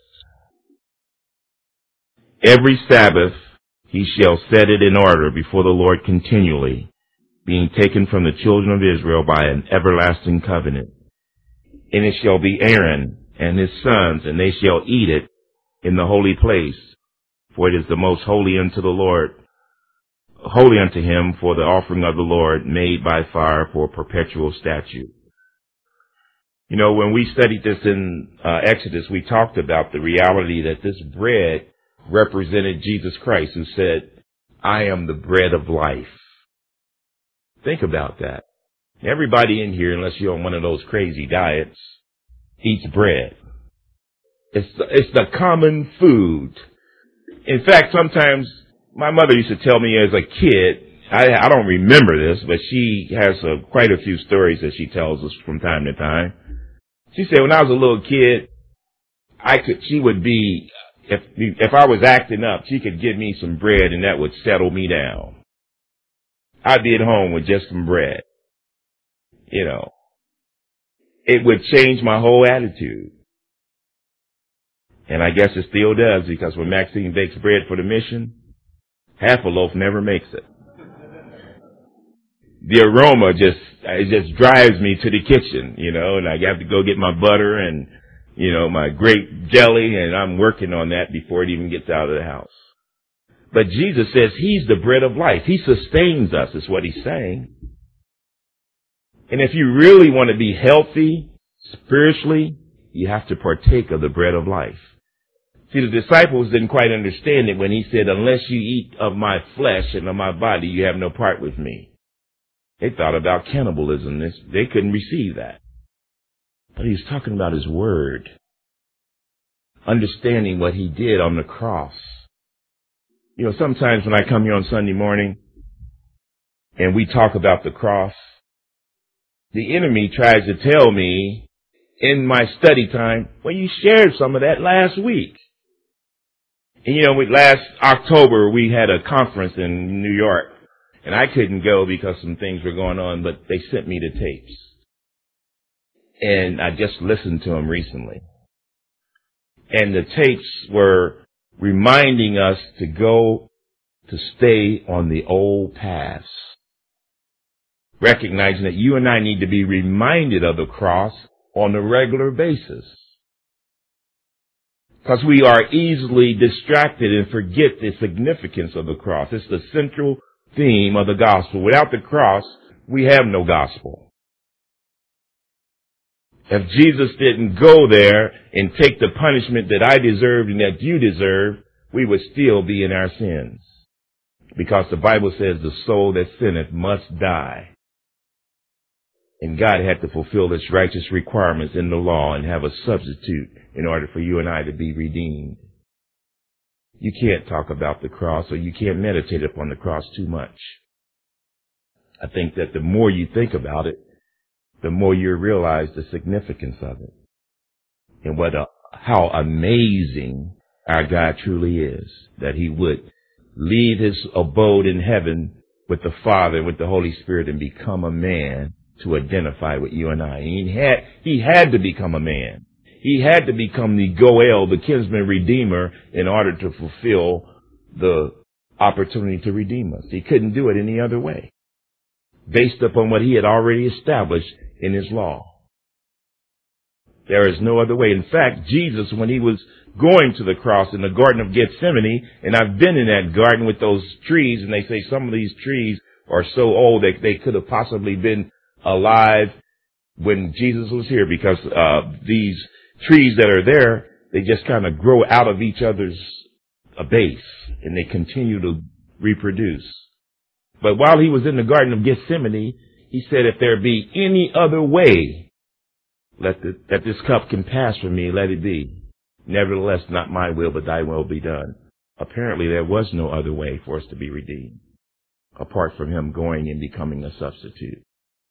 Every Sabbath he shall set it in order before the Lord continually, being taken from the children of Israel by an everlasting covenant. And it shall be Aaron and his sons, and they shall eat it in the holy place, for it is the most holy unto the Lord, holy unto him, for the offering of the Lord, made by fire for a perpetual statute. You know, when we studied this in uh, Exodus, we talked about the reality that this bread represented Jesus Christ, who said, I am the bread of life. Think about that. Everybody in here, unless you're on one of those crazy diets, eats bread. It's the, it's the common food. In fact, sometimes my mother used to tell me as a kid, I, I don't remember this, but she has a, quite a few stories that she tells us from time to time. She said when I was a little kid, I could, she would be, if, if I was acting up, she could give me some bread and that would settle me down. I'd be at home with just some bread. You know, it would change my whole attitude. And I guess it still does, because when Maxine bakes bread for the mission, half a loaf never makes it. The aroma just, it just drives me to the kitchen, you know, and I have to go get my butter and, you know, my grape jelly, and I'm working on that before it even gets out of the house. But Jesus says He's the bread of life. He sustains us, is what He's saying. And if you really want to be healthy spiritually, you have to partake of the bread of life. See, the disciples didn't quite understand it when He said, unless you eat of my flesh and of my body, you have no part with me. They thought about cannibalism. They couldn't receive that. But He was talking about His word, understanding what He did on the cross. You know, sometimes when I come here on Sunday morning and we talk about the cross, the enemy tries to tell me in my study time, well, you shared some of that last week. And you know, we, last October we had a conference in New York, and I couldn't go because some things were going on, but they sent me the tapes. And I just listened to them recently. And the tapes were reminding us to go to stay on the old paths, recognizing that you and I need to be reminded of the cross on a regular basis. Because we are easily distracted and forget the significance of the cross. It's the central theme of the gospel. Without the cross, we have no gospel. If Jesus didn't go there and take the punishment that I deserved and that you deserve, we would still be in our sins. Because the Bible says the soul that sinneth must die. And God had to fulfill its righteous requirements in the law and have a substitute in order for you and I to be redeemed. You can't talk about the cross, or you can't meditate upon the cross too much. I think that the more you think about it, the more you realize the significance of it. And what a, how amazing our God truly is, that He would leave His abode in heaven with the Father and with the Holy Spirit and become a man to identify with you and I. And he had, he had to become a man. He had to become the Goel, the kinsman redeemer, in order to fulfill the opportunity to redeem us. He couldn't do it any other way, based upon what He had already established in His law. There is no other way. In fact, Jesus, when He was going to the cross in the Garden of Gethsemane, and I've been in that garden with those trees, and they say some of these trees are so old that they could have possibly been alive when Jesus was here, because uh these trees that are there, they just kind of grow out of each other's uh, base, and they continue to reproduce. But while He was in the Garden of Gethsemane, He said, if there be any other way, let the, that this cup can pass from me, let it be. Nevertheless, not my will, but thy will be done. Apparently, there was no other way for us to be redeemed, apart from Him going and becoming a substitute.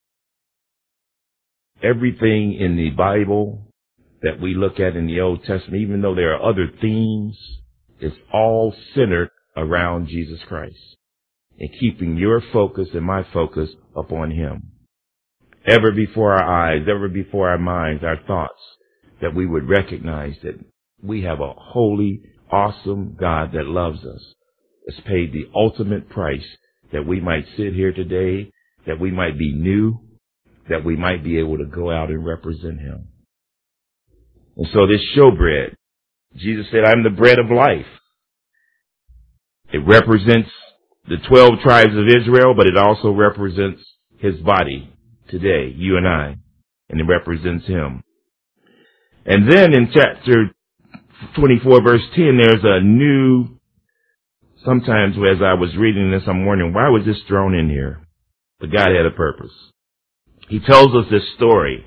Everything in the Bible that we look at in the Old Testament, even though there are other themes, is all centered around Jesus Christ and keeping your focus and my focus upon Him. Ever before our eyes, ever before our minds, our thoughts, that we would recognize that we have a holy, awesome God that loves us, has paid the ultimate price that we might sit here today, that we might be new, that we might be able to go out and represent Him. And so this showbread, Jesus said, I'm the bread of life. It represents the twelve tribes of Israel, but it also represents His body today, you and I, and it represents Him. And then in chapter twenty-four, verse ten, there's a new, sometimes as I was reading this, I'm wondering, why was this thrown in here? But God had a purpose. He tells us this story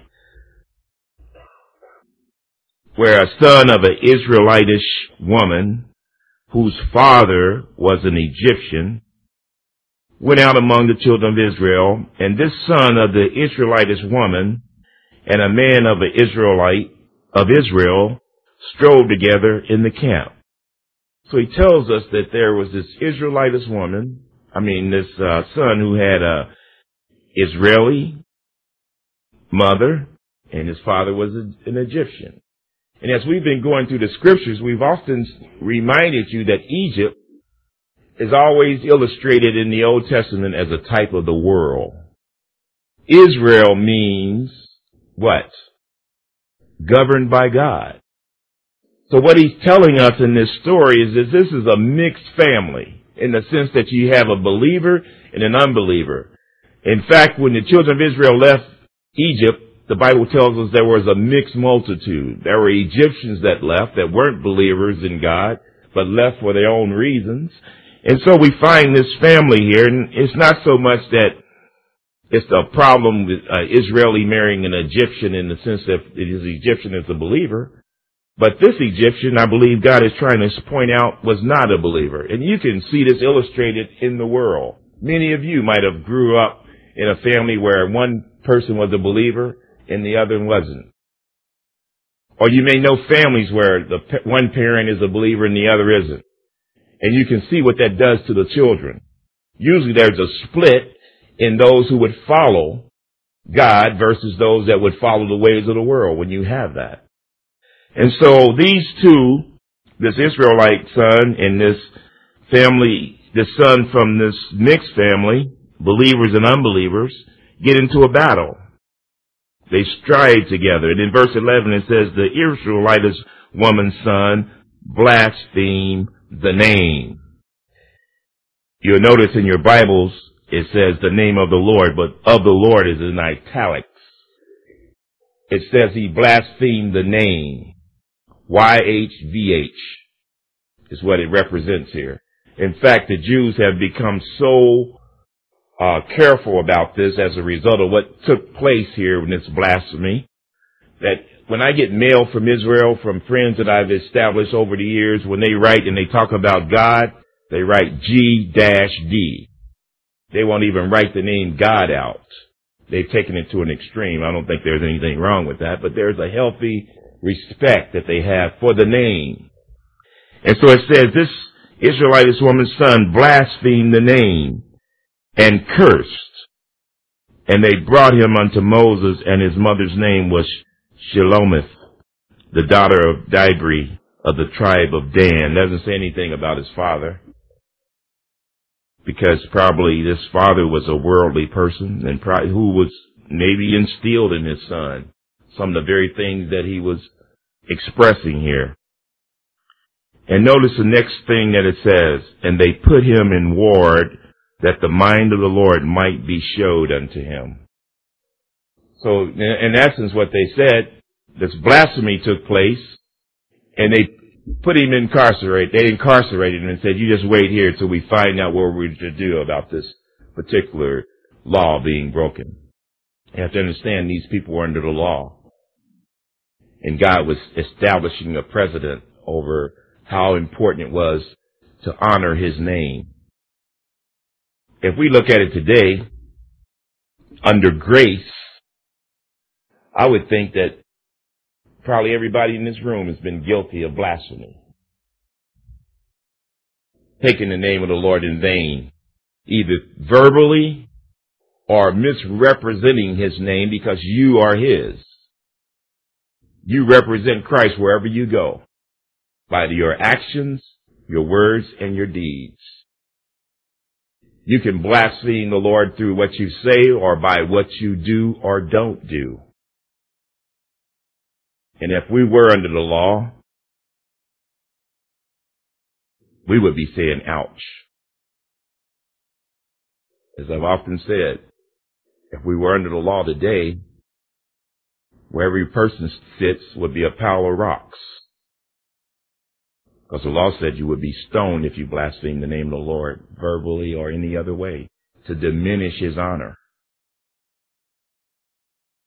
where a son of an Israelitish woman whose father was an Egyptian, went out among the children of Israel, and this son of the Israelitish woman and a man of an Israelite of Israel strove together in the camp. So he tells us that there was this Israelitish woman, I mean this uh, son who had a Israeli mother, and his father was a, an Egyptian. And as we've been going through the scriptures, we've often reminded you that Egypt is always illustrated in the Old Testament as a type of the world. Israel means what? Governed by God. So what he's telling us in this story is that this is a mixed family in the sense that you have a believer and an unbeliever. In fact, when the children of Israel left Egypt, the Bible tells us there was a mixed multitude. There were Egyptians that left that weren't believers in God, but left for their own reasons. And so we find this family here, and it's not so much that it's a problem with uh, Israeli marrying an Egyptian in the sense that his Egyptian is a believer. But this Egyptian, I believe God is trying to point out, was not a believer. And you can see this illustrated in the world. Many of you might have grew up in a family where one person was a believer and the other wasn't. Or you may know families where the one parent is a believer and the other isn't. And you can see what that does to the children. Usually there's a split in those who would follow God versus those that would follow the ways of the world when you have that. And so these two, this Israelite son and this family, this son from this mixed family, believers and unbelievers, get into a battle. They strive together. And in verse eleven it says, the Israelitish woman's son blasphemed the name. You'll notice in your Bibles it says the name of the Lord, but of the Lord is in italics. It says he blasphemed the name. Y H V H is what it represents here. In fact, the Jews have become so uh, careful about this as a result of what took place here in this blasphemy, that when I get mail from Israel, from friends that I've established over the years, when they write and they talk about God, they write G D. They won't even write the name God out. They've taken it to an extreme. I don't think there's anything wrong with that, but there's a healthy respect that they have for the name. And so it says this Israelitish woman's son blasphemed the name and cursed. And they brought him unto Moses, and his mother's name was Shelomith, the daughter of Dibri of the tribe of Dan. Doesn't say anything about his father, because probably this father was a worldly person and probably who was maybe instilled in his son some of the very things that he was expressing here. And notice the next thing that it says, and they put him in ward that the mind of the Lord might be showed unto him. So in essence what they said, this blasphemy took place, and they put him incarcerated. They incarcerated him and said, you just wait here till we find out what we're to do about this particular law being broken. You have to understand these people were under the law. And God was establishing a precedent over how important it was to honor his name. If we look at it today, under grace, I would think that probably everybody in this room has been guilty of blasphemy. Taking the name of the Lord in vain, either verbally or misrepresenting his name because you are his. You represent Christ wherever you go, by your actions, your words, and your deeds. You can blaspheme the Lord through what you say or by what you do or don't do. And if we were under the law, we would be saying, ouch. As I've often said, if we were under the law today, where every person sits would be a pile of rocks. Because the law said you would be stoned if you blaspheme the name of the Lord, verbally or any other way, to diminish his honor.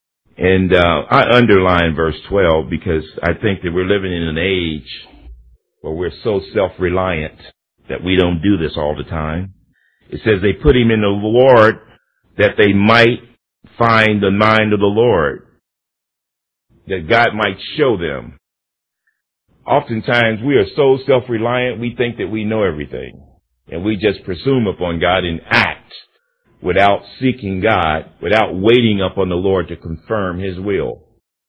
And uh, I underline verse twelve because I think that we're living in an age where we're so self-reliant that we don't do this all the time. It says they put him in the Lord that they might find the mind of the Lord, that God might show them. Oftentimes we are so self-reliant, we think that we know everything, and we just presume upon God and act without seeking God, without waiting upon the Lord to confirm his will.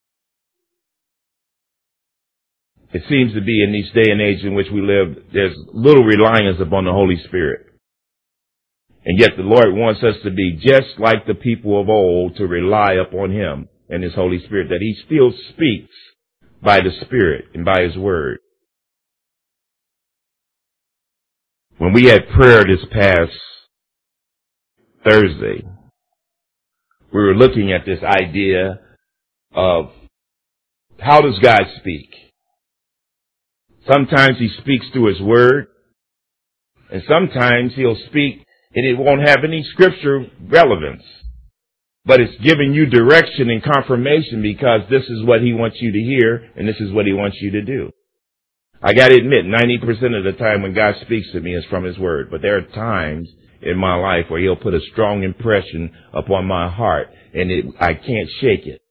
It seems to be in this day and age in which we live, there's little reliance upon the Holy Spirit. And yet the Lord wants us to be just like the people of old, to rely upon him and his Holy Spirit, that he still speaks by the Spirit and by his word. When we had prayer this past Thursday, we were looking at this idea of how does God speak? Sometimes he speaks through his word, and sometimes he'll speak and it won't have any scripture relevance, but it's giving you direction and confirmation because this is what he wants you to hear and this is what he wants you to do. I got to admit, ninety percent of the time when God speaks to me is from his word, but there are times in my life where he'll put a strong impression upon my heart and it, I can't shake it.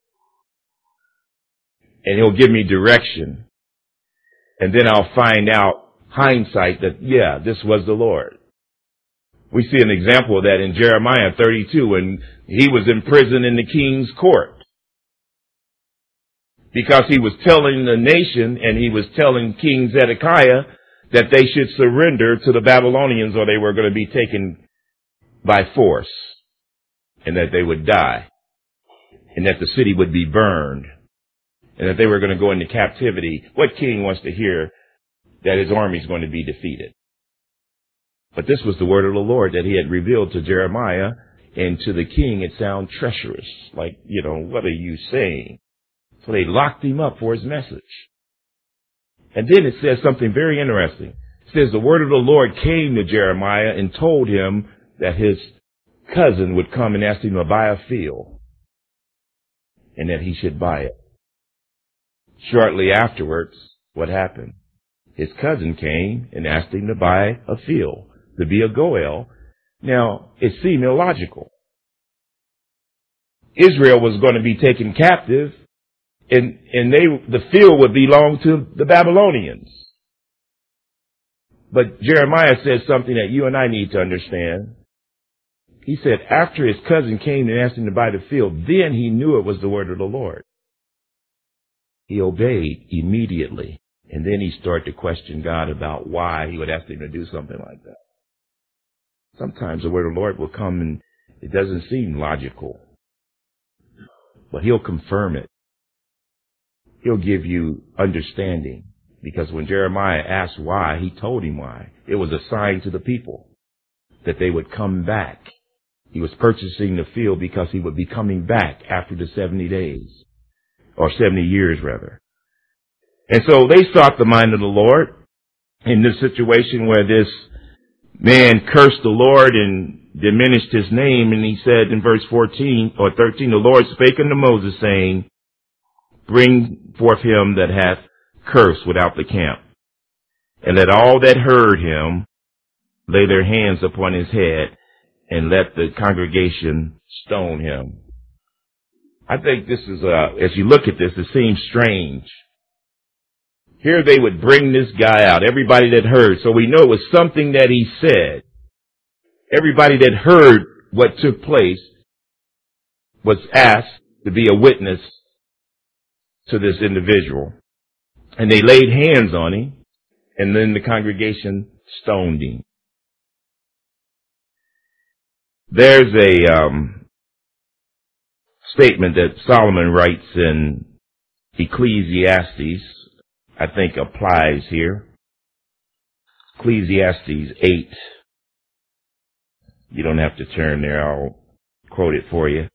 And he'll give me direction. And then I'll find out, hindsight, that, yeah, this was the Lord. We see an example of that in Jeremiah thirty-two when he was in prison in the king's court. Because he was telling the nation and he was telling King Zedekiah that they should surrender to the Babylonians or they were going to be taken by force and that they would die and that the city would be burned and that they were going to go into captivity. What king wants to hear that his army is going to be defeated? But this was the word of the Lord that he had revealed to Jeremiah, and to the king it sounded treacherous. Like, you know, what are you saying? So they locked him up for his message. And then it says something very interesting. It says the word of the Lord came to Jeremiah and told him that his cousin would come and ask him to buy a field and that he should buy it. Shortly afterwards, what happened? His cousin came and asked him to buy a field, to be a Goel. Now, it seemed illogical. Israel was going to be taken captive, and, and they, the field would belong to the Babylonians. But Jeremiah says something that you and I need to understand. He said after his cousin came and asked him to buy the field, then he knew it was the word of the Lord. He obeyed immediately. And then he started to question God about why he would ask him to do something like that. Sometimes the word of the Lord will come and it doesn't seem logical, but he'll confirm it. He'll give you understanding, because when Jeremiah asked why, he told him why. It was a sign to the people that they would come back. He was purchasing the field because he would be coming back after the seventy days, or seventy years rather. And so they sought the mind of the Lord in this situation where this man cursed the Lord and diminished his name. And he said in verse fourteen or thirteen, the Lord spake unto Moses, saying, bring forth him that hath cursed without the camp, and let all that heard him lay their hands upon his head, and let the congregation stone him. I think this is, uh, as you look at this, it seems strange. Here they would bring this guy out, everybody that heard. So we know it was something that he said. Everybody that heard what took place was asked to be a witness to this individual. And they laid hands on him, and then the congregation stoned him. There's a um, statement that Solomon writes in Ecclesiastes, I think applies here. Ecclesiastes eight. You don't have to turn there. I'll quote it for you.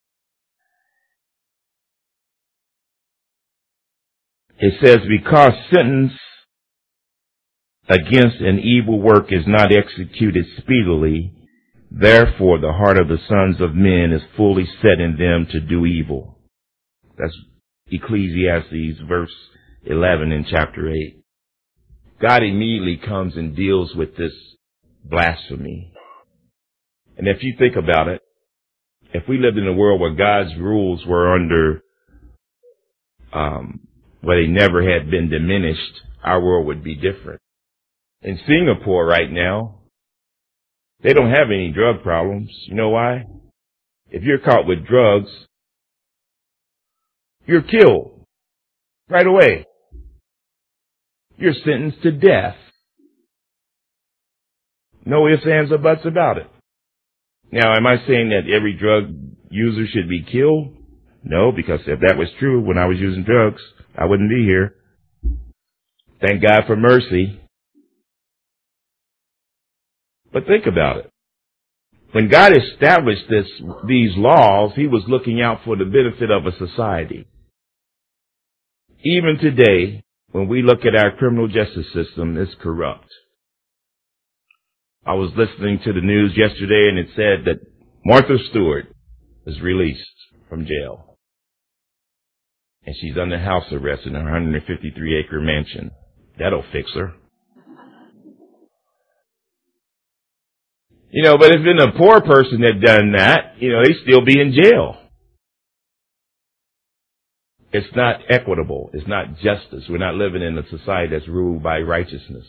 It says, because sentence against an evil work is not executed speedily, therefore the heart of the sons of men is fully set in them to do evil. That's Ecclesiastes verse eleven in chapter eight. God immediately comes and deals with this blasphemy. And if you think about it, if we lived in a world where God's rules were under, um, where they never had been diminished, our world would be different. In Singapore right now, they don't have any drug problems. You know why? If you're caught with drugs, you're killed right away. You're sentenced to death. No ifs, ands, or buts about it. Now, am I saying that every drug user should be killed? No, because if that was true, when I was using drugs, I wouldn't be here. Thank God for mercy. But think about it. When God established this, these laws, He was looking out for the benefit of a society. Even today, when we look at our criminal justice system, it's corrupt. I was listening to the news yesterday and it said that Martha Stewart was released from jail. And she's under house arrest in her one hundred fifty-three acre mansion. That'll fix her. You know, but if been a poor person that done that, you know, they still be in jail. It's not equitable. It's not justice. We're not living in a society that's ruled by righteousness.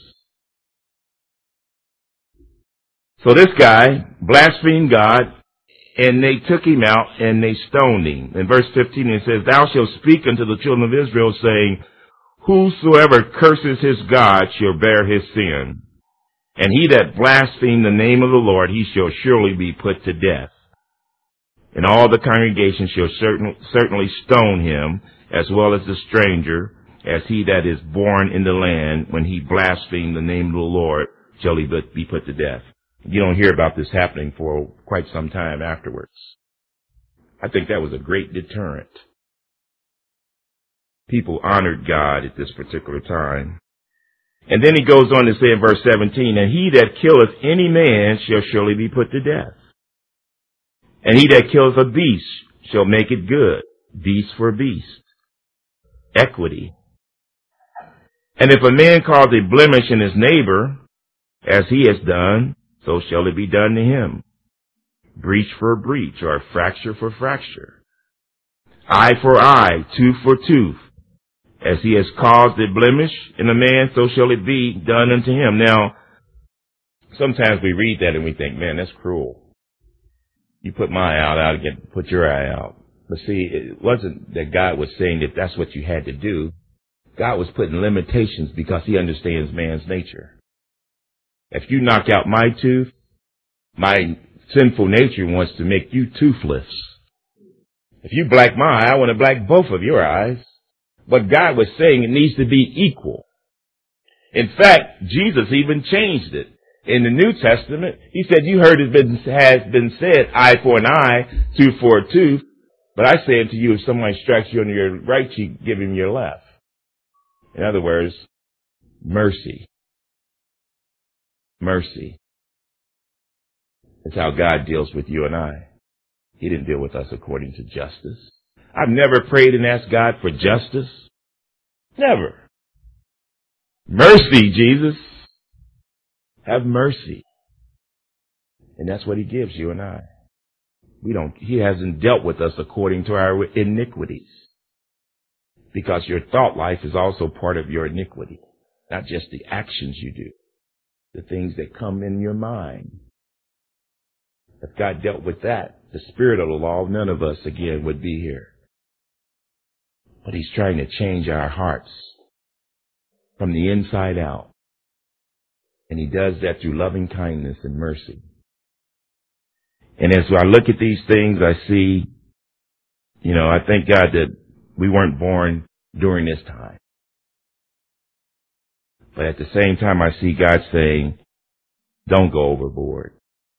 So this guy blasphemed God, and they took him out and they stoned him. In verse fifteen it says, "Thou shalt speak unto the children of Israel, saying, Whosoever curses his God shall bear his sin. And he that blasphemes the name of the Lord, he shall surely be put to death. And all the congregation shall certain, certainly stone him, as well as the stranger, as he that is born in the land, when he blasphemes the name of the Lord, shall he be put to death." You don't hear about this happening for quite some time afterwards. I think that was a great deterrent. People honored God at this particular time. And then he goes on to say in verse seventeen, "And he that killeth any man shall surely be put to death. And he that killeth a beast shall make it good." Beast for beast. Equity. "And if a man cause a blemish in his neighbor, as he has done, so shall it be done to him. Breach for breach, or fracture for fracture. Eye for eye, tooth for tooth. As he has caused a blemish in a man, so shall it be done unto him." Now, sometimes we read that and we think, man, that's cruel. You put my eye out, I'll get, put your eye out. But see, it wasn't that God was saying that that's what you had to do. God was putting limitations because He understands man's nature. If you knock out my tooth, my sinful nature wants to make you toothless. If you black my eye, I want to black both of your eyes. But God was saying it needs to be equal. In fact, Jesus even changed it. In the New Testament, He said, you heard it been, has been said, eye for an eye, tooth for a tooth. But I say unto you, if someone strikes you on your right cheek, give him your left. In other words, mercy. Mercy. It's how God deals with you and I. He didn't deal with us according to justice. I've never prayed and asked God for justice. Never. Mercy, Jesus. Have mercy. And that's what He gives you and I. We don't, He hasn't dealt with us according to our iniquities. Because your thought life is also part of your iniquity. Not just the actions you do. The things that come in your mind. If God dealt with that, the spirit of the law, none of us again would be here. But He's trying to change our hearts from the inside out. And He does that through loving kindness and mercy. And as I look at these things, I see, you know, I thank God that we weren't born during this time. But at the same time, I see God saying, don't go overboard.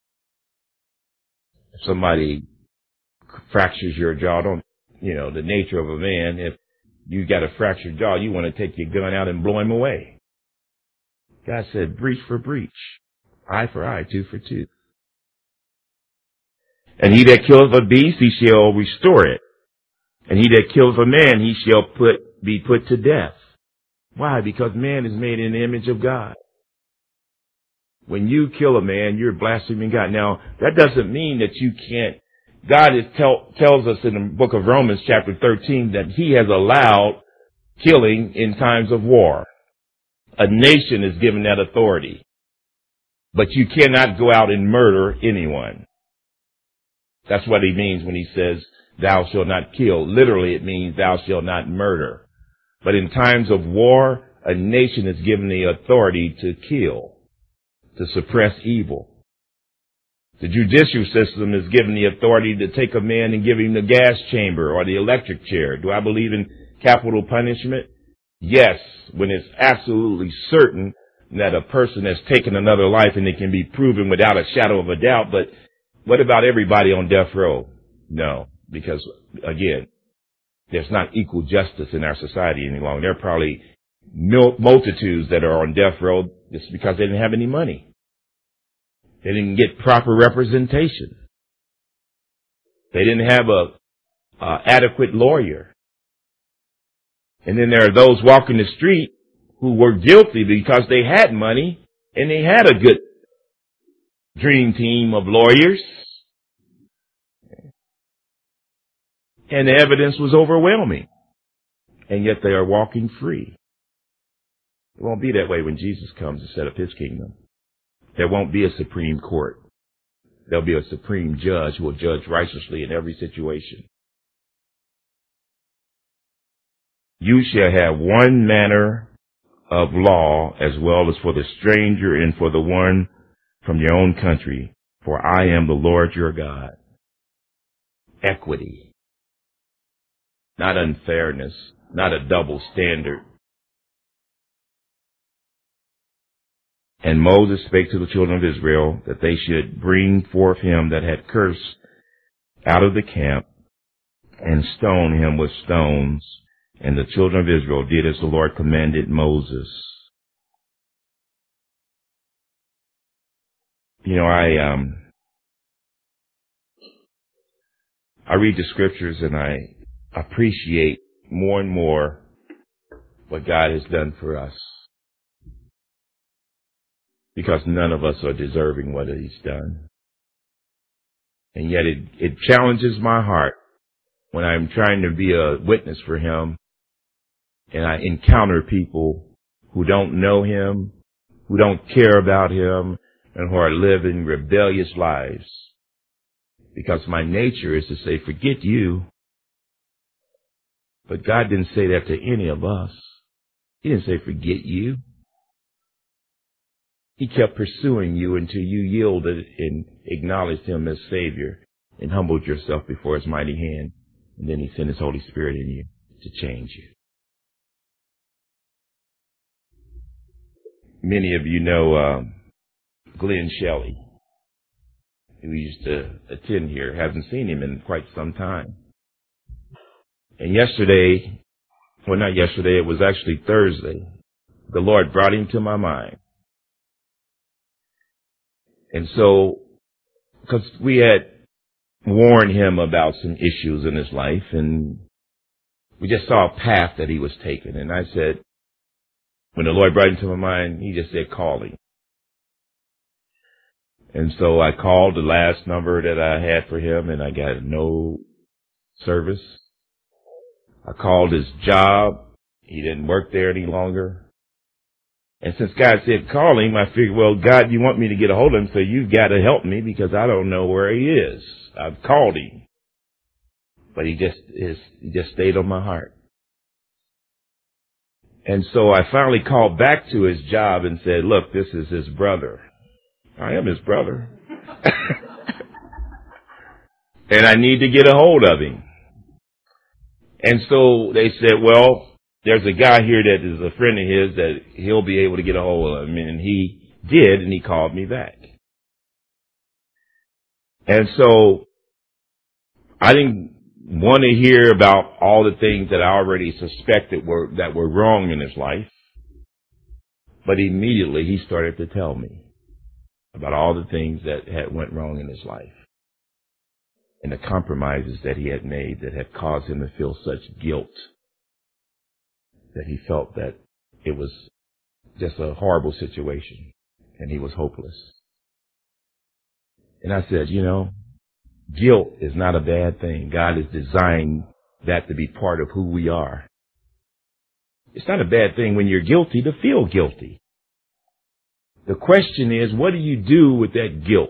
If somebody fractures your jaw, don't, you know, the nature of a man, if you got a fractured jaw, you want to take your gun out and blow him away. God said, breach for breach, eye for eye, tooth for tooth. And he that killeth a beast, he shall restore it. And he that killeth a man, he shall put be put to death. Why? Because man is made in the image of God. When you kill a man, you're blaspheming God. Now, that doesn't mean that you can't. God is tell, tells us in the book of Romans chapter thirteen that he has allowed killing in times of war. A nation is given that authority. But you cannot go out and murder anyone. That's what he means when he says, thou shalt not kill. Literally, it means thou shalt not murder. But in times of war, a nation is given the authority to kill, to suppress evil. The judicial system is given the authority to take a man and give him the gas chamber or the electric chair. Do I believe in capital punishment? Yes, when it's absolutely certain that a person has taken another life and it can be proven without a shadow of a doubt. But what about everybody on death row? No, because again, there's not equal justice in our society any longer. There are probably mil- multitudes that are on death row just because they didn't have any money. They didn't get proper representation. They didn't have a, a adequate lawyer. And then there are those walking the street who were guilty because they had money and they had a good dream team of lawyers. And the evidence was overwhelming. And yet they are walking free. It won't be that way when Jesus comes to set up his kingdom. There won't be a supreme court. There'll be a supreme judge who will judge righteously in every situation. You shall have one manner of law as well as for the stranger and for the one from your own country, for I am the Lord your God. Equity. Not unfairness, not a double standard. And Moses spake to the children of Israel that they should bring forth him that had cursed out of the camp and stone him with stones. And the children of Israel did as the Lord commanded Moses. You know, I um I read the scriptures and I appreciate more and more what God has done for us. Because none of us are deserving what he's done. And yet it, it challenges my heart when I'm trying to be a witness for him and I encounter people who don't know him, who don't care about him, and who are living rebellious lives. Because my nature is to say, forget you. But God didn't say that to any of us. He didn't say, forget you. He kept pursuing you until you yielded and acknowledged him as Savior and humbled yourself before his mighty hand. And then he sent his Holy Spirit in you to change you. Many of you know um, Glenn Shelley, who used to attend here. Haven't seen him in quite some time. And yesterday, well, not yesterday, it was actually Thursday, the Lord brought him to my mind. And so, because we had warned him about some issues in his life, and we just saw a path that he was taking. And I said, when the Lord brought him to my mind, he just said, call him. And so I called the last number that I had for him, and I got no service. I called his job. He didn't work there any longer. And since God said call him, I figured, well, God, you want me to get a hold of him, so you've got to help me because I don't know where he is. I've called him. But he just is, he just stayed on my heart. And so I finally called back to his job and said, look, this is his brother. I am his brother. And I need to get a hold of him. And so they said, well, there's a guy here that is a friend of his that he'll be able to get a hold of him. And he did, and he called me back. And so I didn't want to hear about all the things that I already suspected were that were wrong in his life. But immediately he started to tell me about all the things that had went wrong in his life and the compromises that he had made that had caused him to feel such guilt that he felt that it was just a horrible situation, and he was hopeless. And I said, you know, guilt is not a bad thing. God has designed that to be part of who we are. It's not a bad thing when you're guilty to feel guilty. The question is, what do you do with that guilt?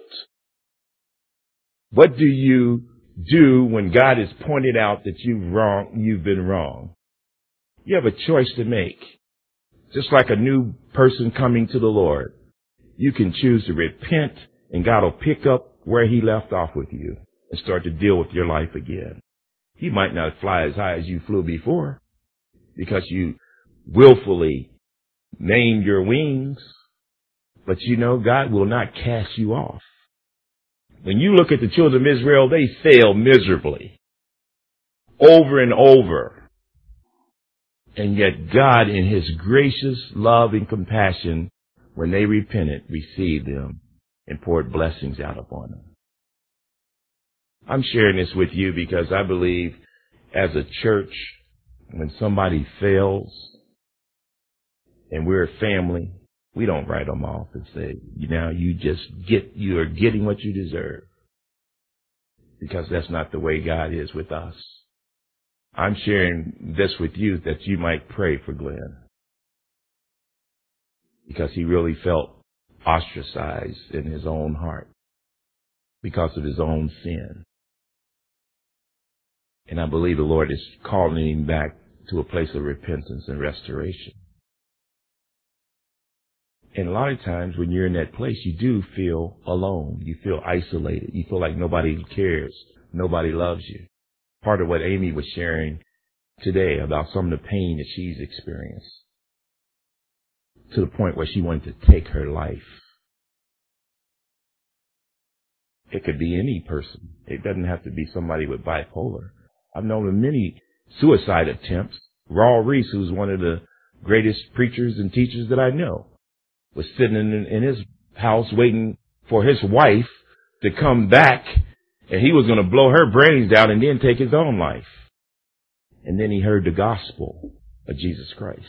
What do you do when God has pointed out that you've wrong, you've been wrong? You have a choice to make. Just like a new person coming to the Lord, you can choose to repent, and God will pick up where he left off with you and start to deal with your life again. He might not fly as high as you flew before because you willfully named your wings, but you know God will not cast you off. When you look at the children of Israel, they failed miserably over and over. And yet God, in his gracious love and compassion, when they repented, received them and poured blessings out upon them. I'm sharing this with you because I believe as a church, when somebody fails and we're a family, we don't write them off and say, you know, you just get, you are getting what you deserve. Because that's not the way God is with us. I'm sharing this with you that you might pray for Glenn. Because he really felt ostracized in his own heart because of his own sin. And I believe the Lord is calling him back to a place of repentance and restoration. And a lot of times when you're in that place, you do feel alone. You feel isolated. You feel like nobody cares. Nobody loves you. Part of what Amy was sharing today about some of the pain that she's experienced, to the point where she wanted to take her life. It could be any person. It doesn't have to be somebody with bipolar. I've known of many suicide attempts. Raul Reese, who's one of the greatest preachers and teachers that I know, was sitting in, in his house waiting for his wife to come back, and he was going to blow her brains out and then take his own life. And then he heard the gospel of Jesus Christ.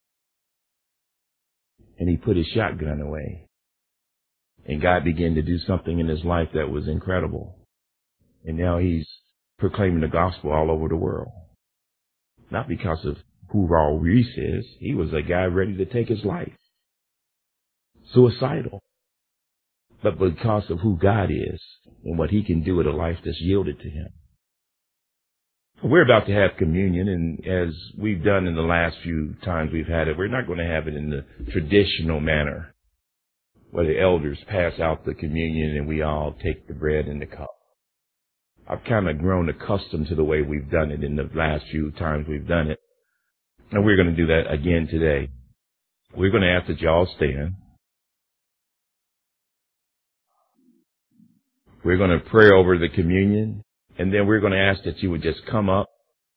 And he put his shotgun away. And God began to do something in his life that was incredible. And now he's proclaiming the gospel all over the world. Not because of who Raul Reese is. He was a guy ready to take his life. Suicidal. But because of who God is and what he can do with a life that's yielded to him. We're about to have communion, and as we've done in the last few times we've had it, we're not going to have it in the traditional manner where the elders pass out the communion and we all take the bread and the cup. I've kind of grown accustomed to the way we've done it in the last few times we've done it. And we're going to do that again today. We're going to ask that y'all stand. We're going to pray over the communion, and then we're going to ask that you would just come up,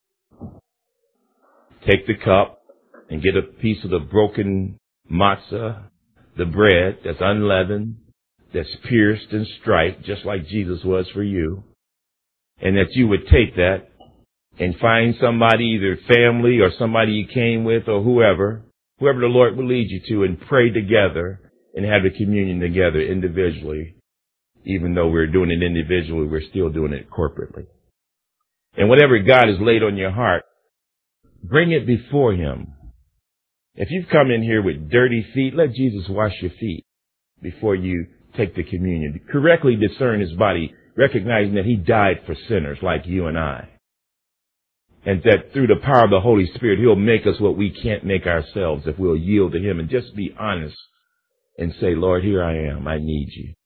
take the cup, and get a piece of the broken matzah, the bread that's unleavened, that's pierced and striped, just like Jesus was for you, and that you would take that and find somebody, either family or somebody you came with or whoever, whoever the Lord will lead you to, and pray together and have the communion together individually. Even though we're doing it individually, we're still doing it corporately. And whatever God has laid on your heart, bring it before him. If you've come in here with dirty feet, let Jesus wash your feet before you take the communion. Correctly discern his body, recognizing that he died for sinners like you and I. And that through the power of the Holy Spirit, he'll make us what we can't make ourselves if we'll yield to him and just be honest and say, Lord, here I am. I need you.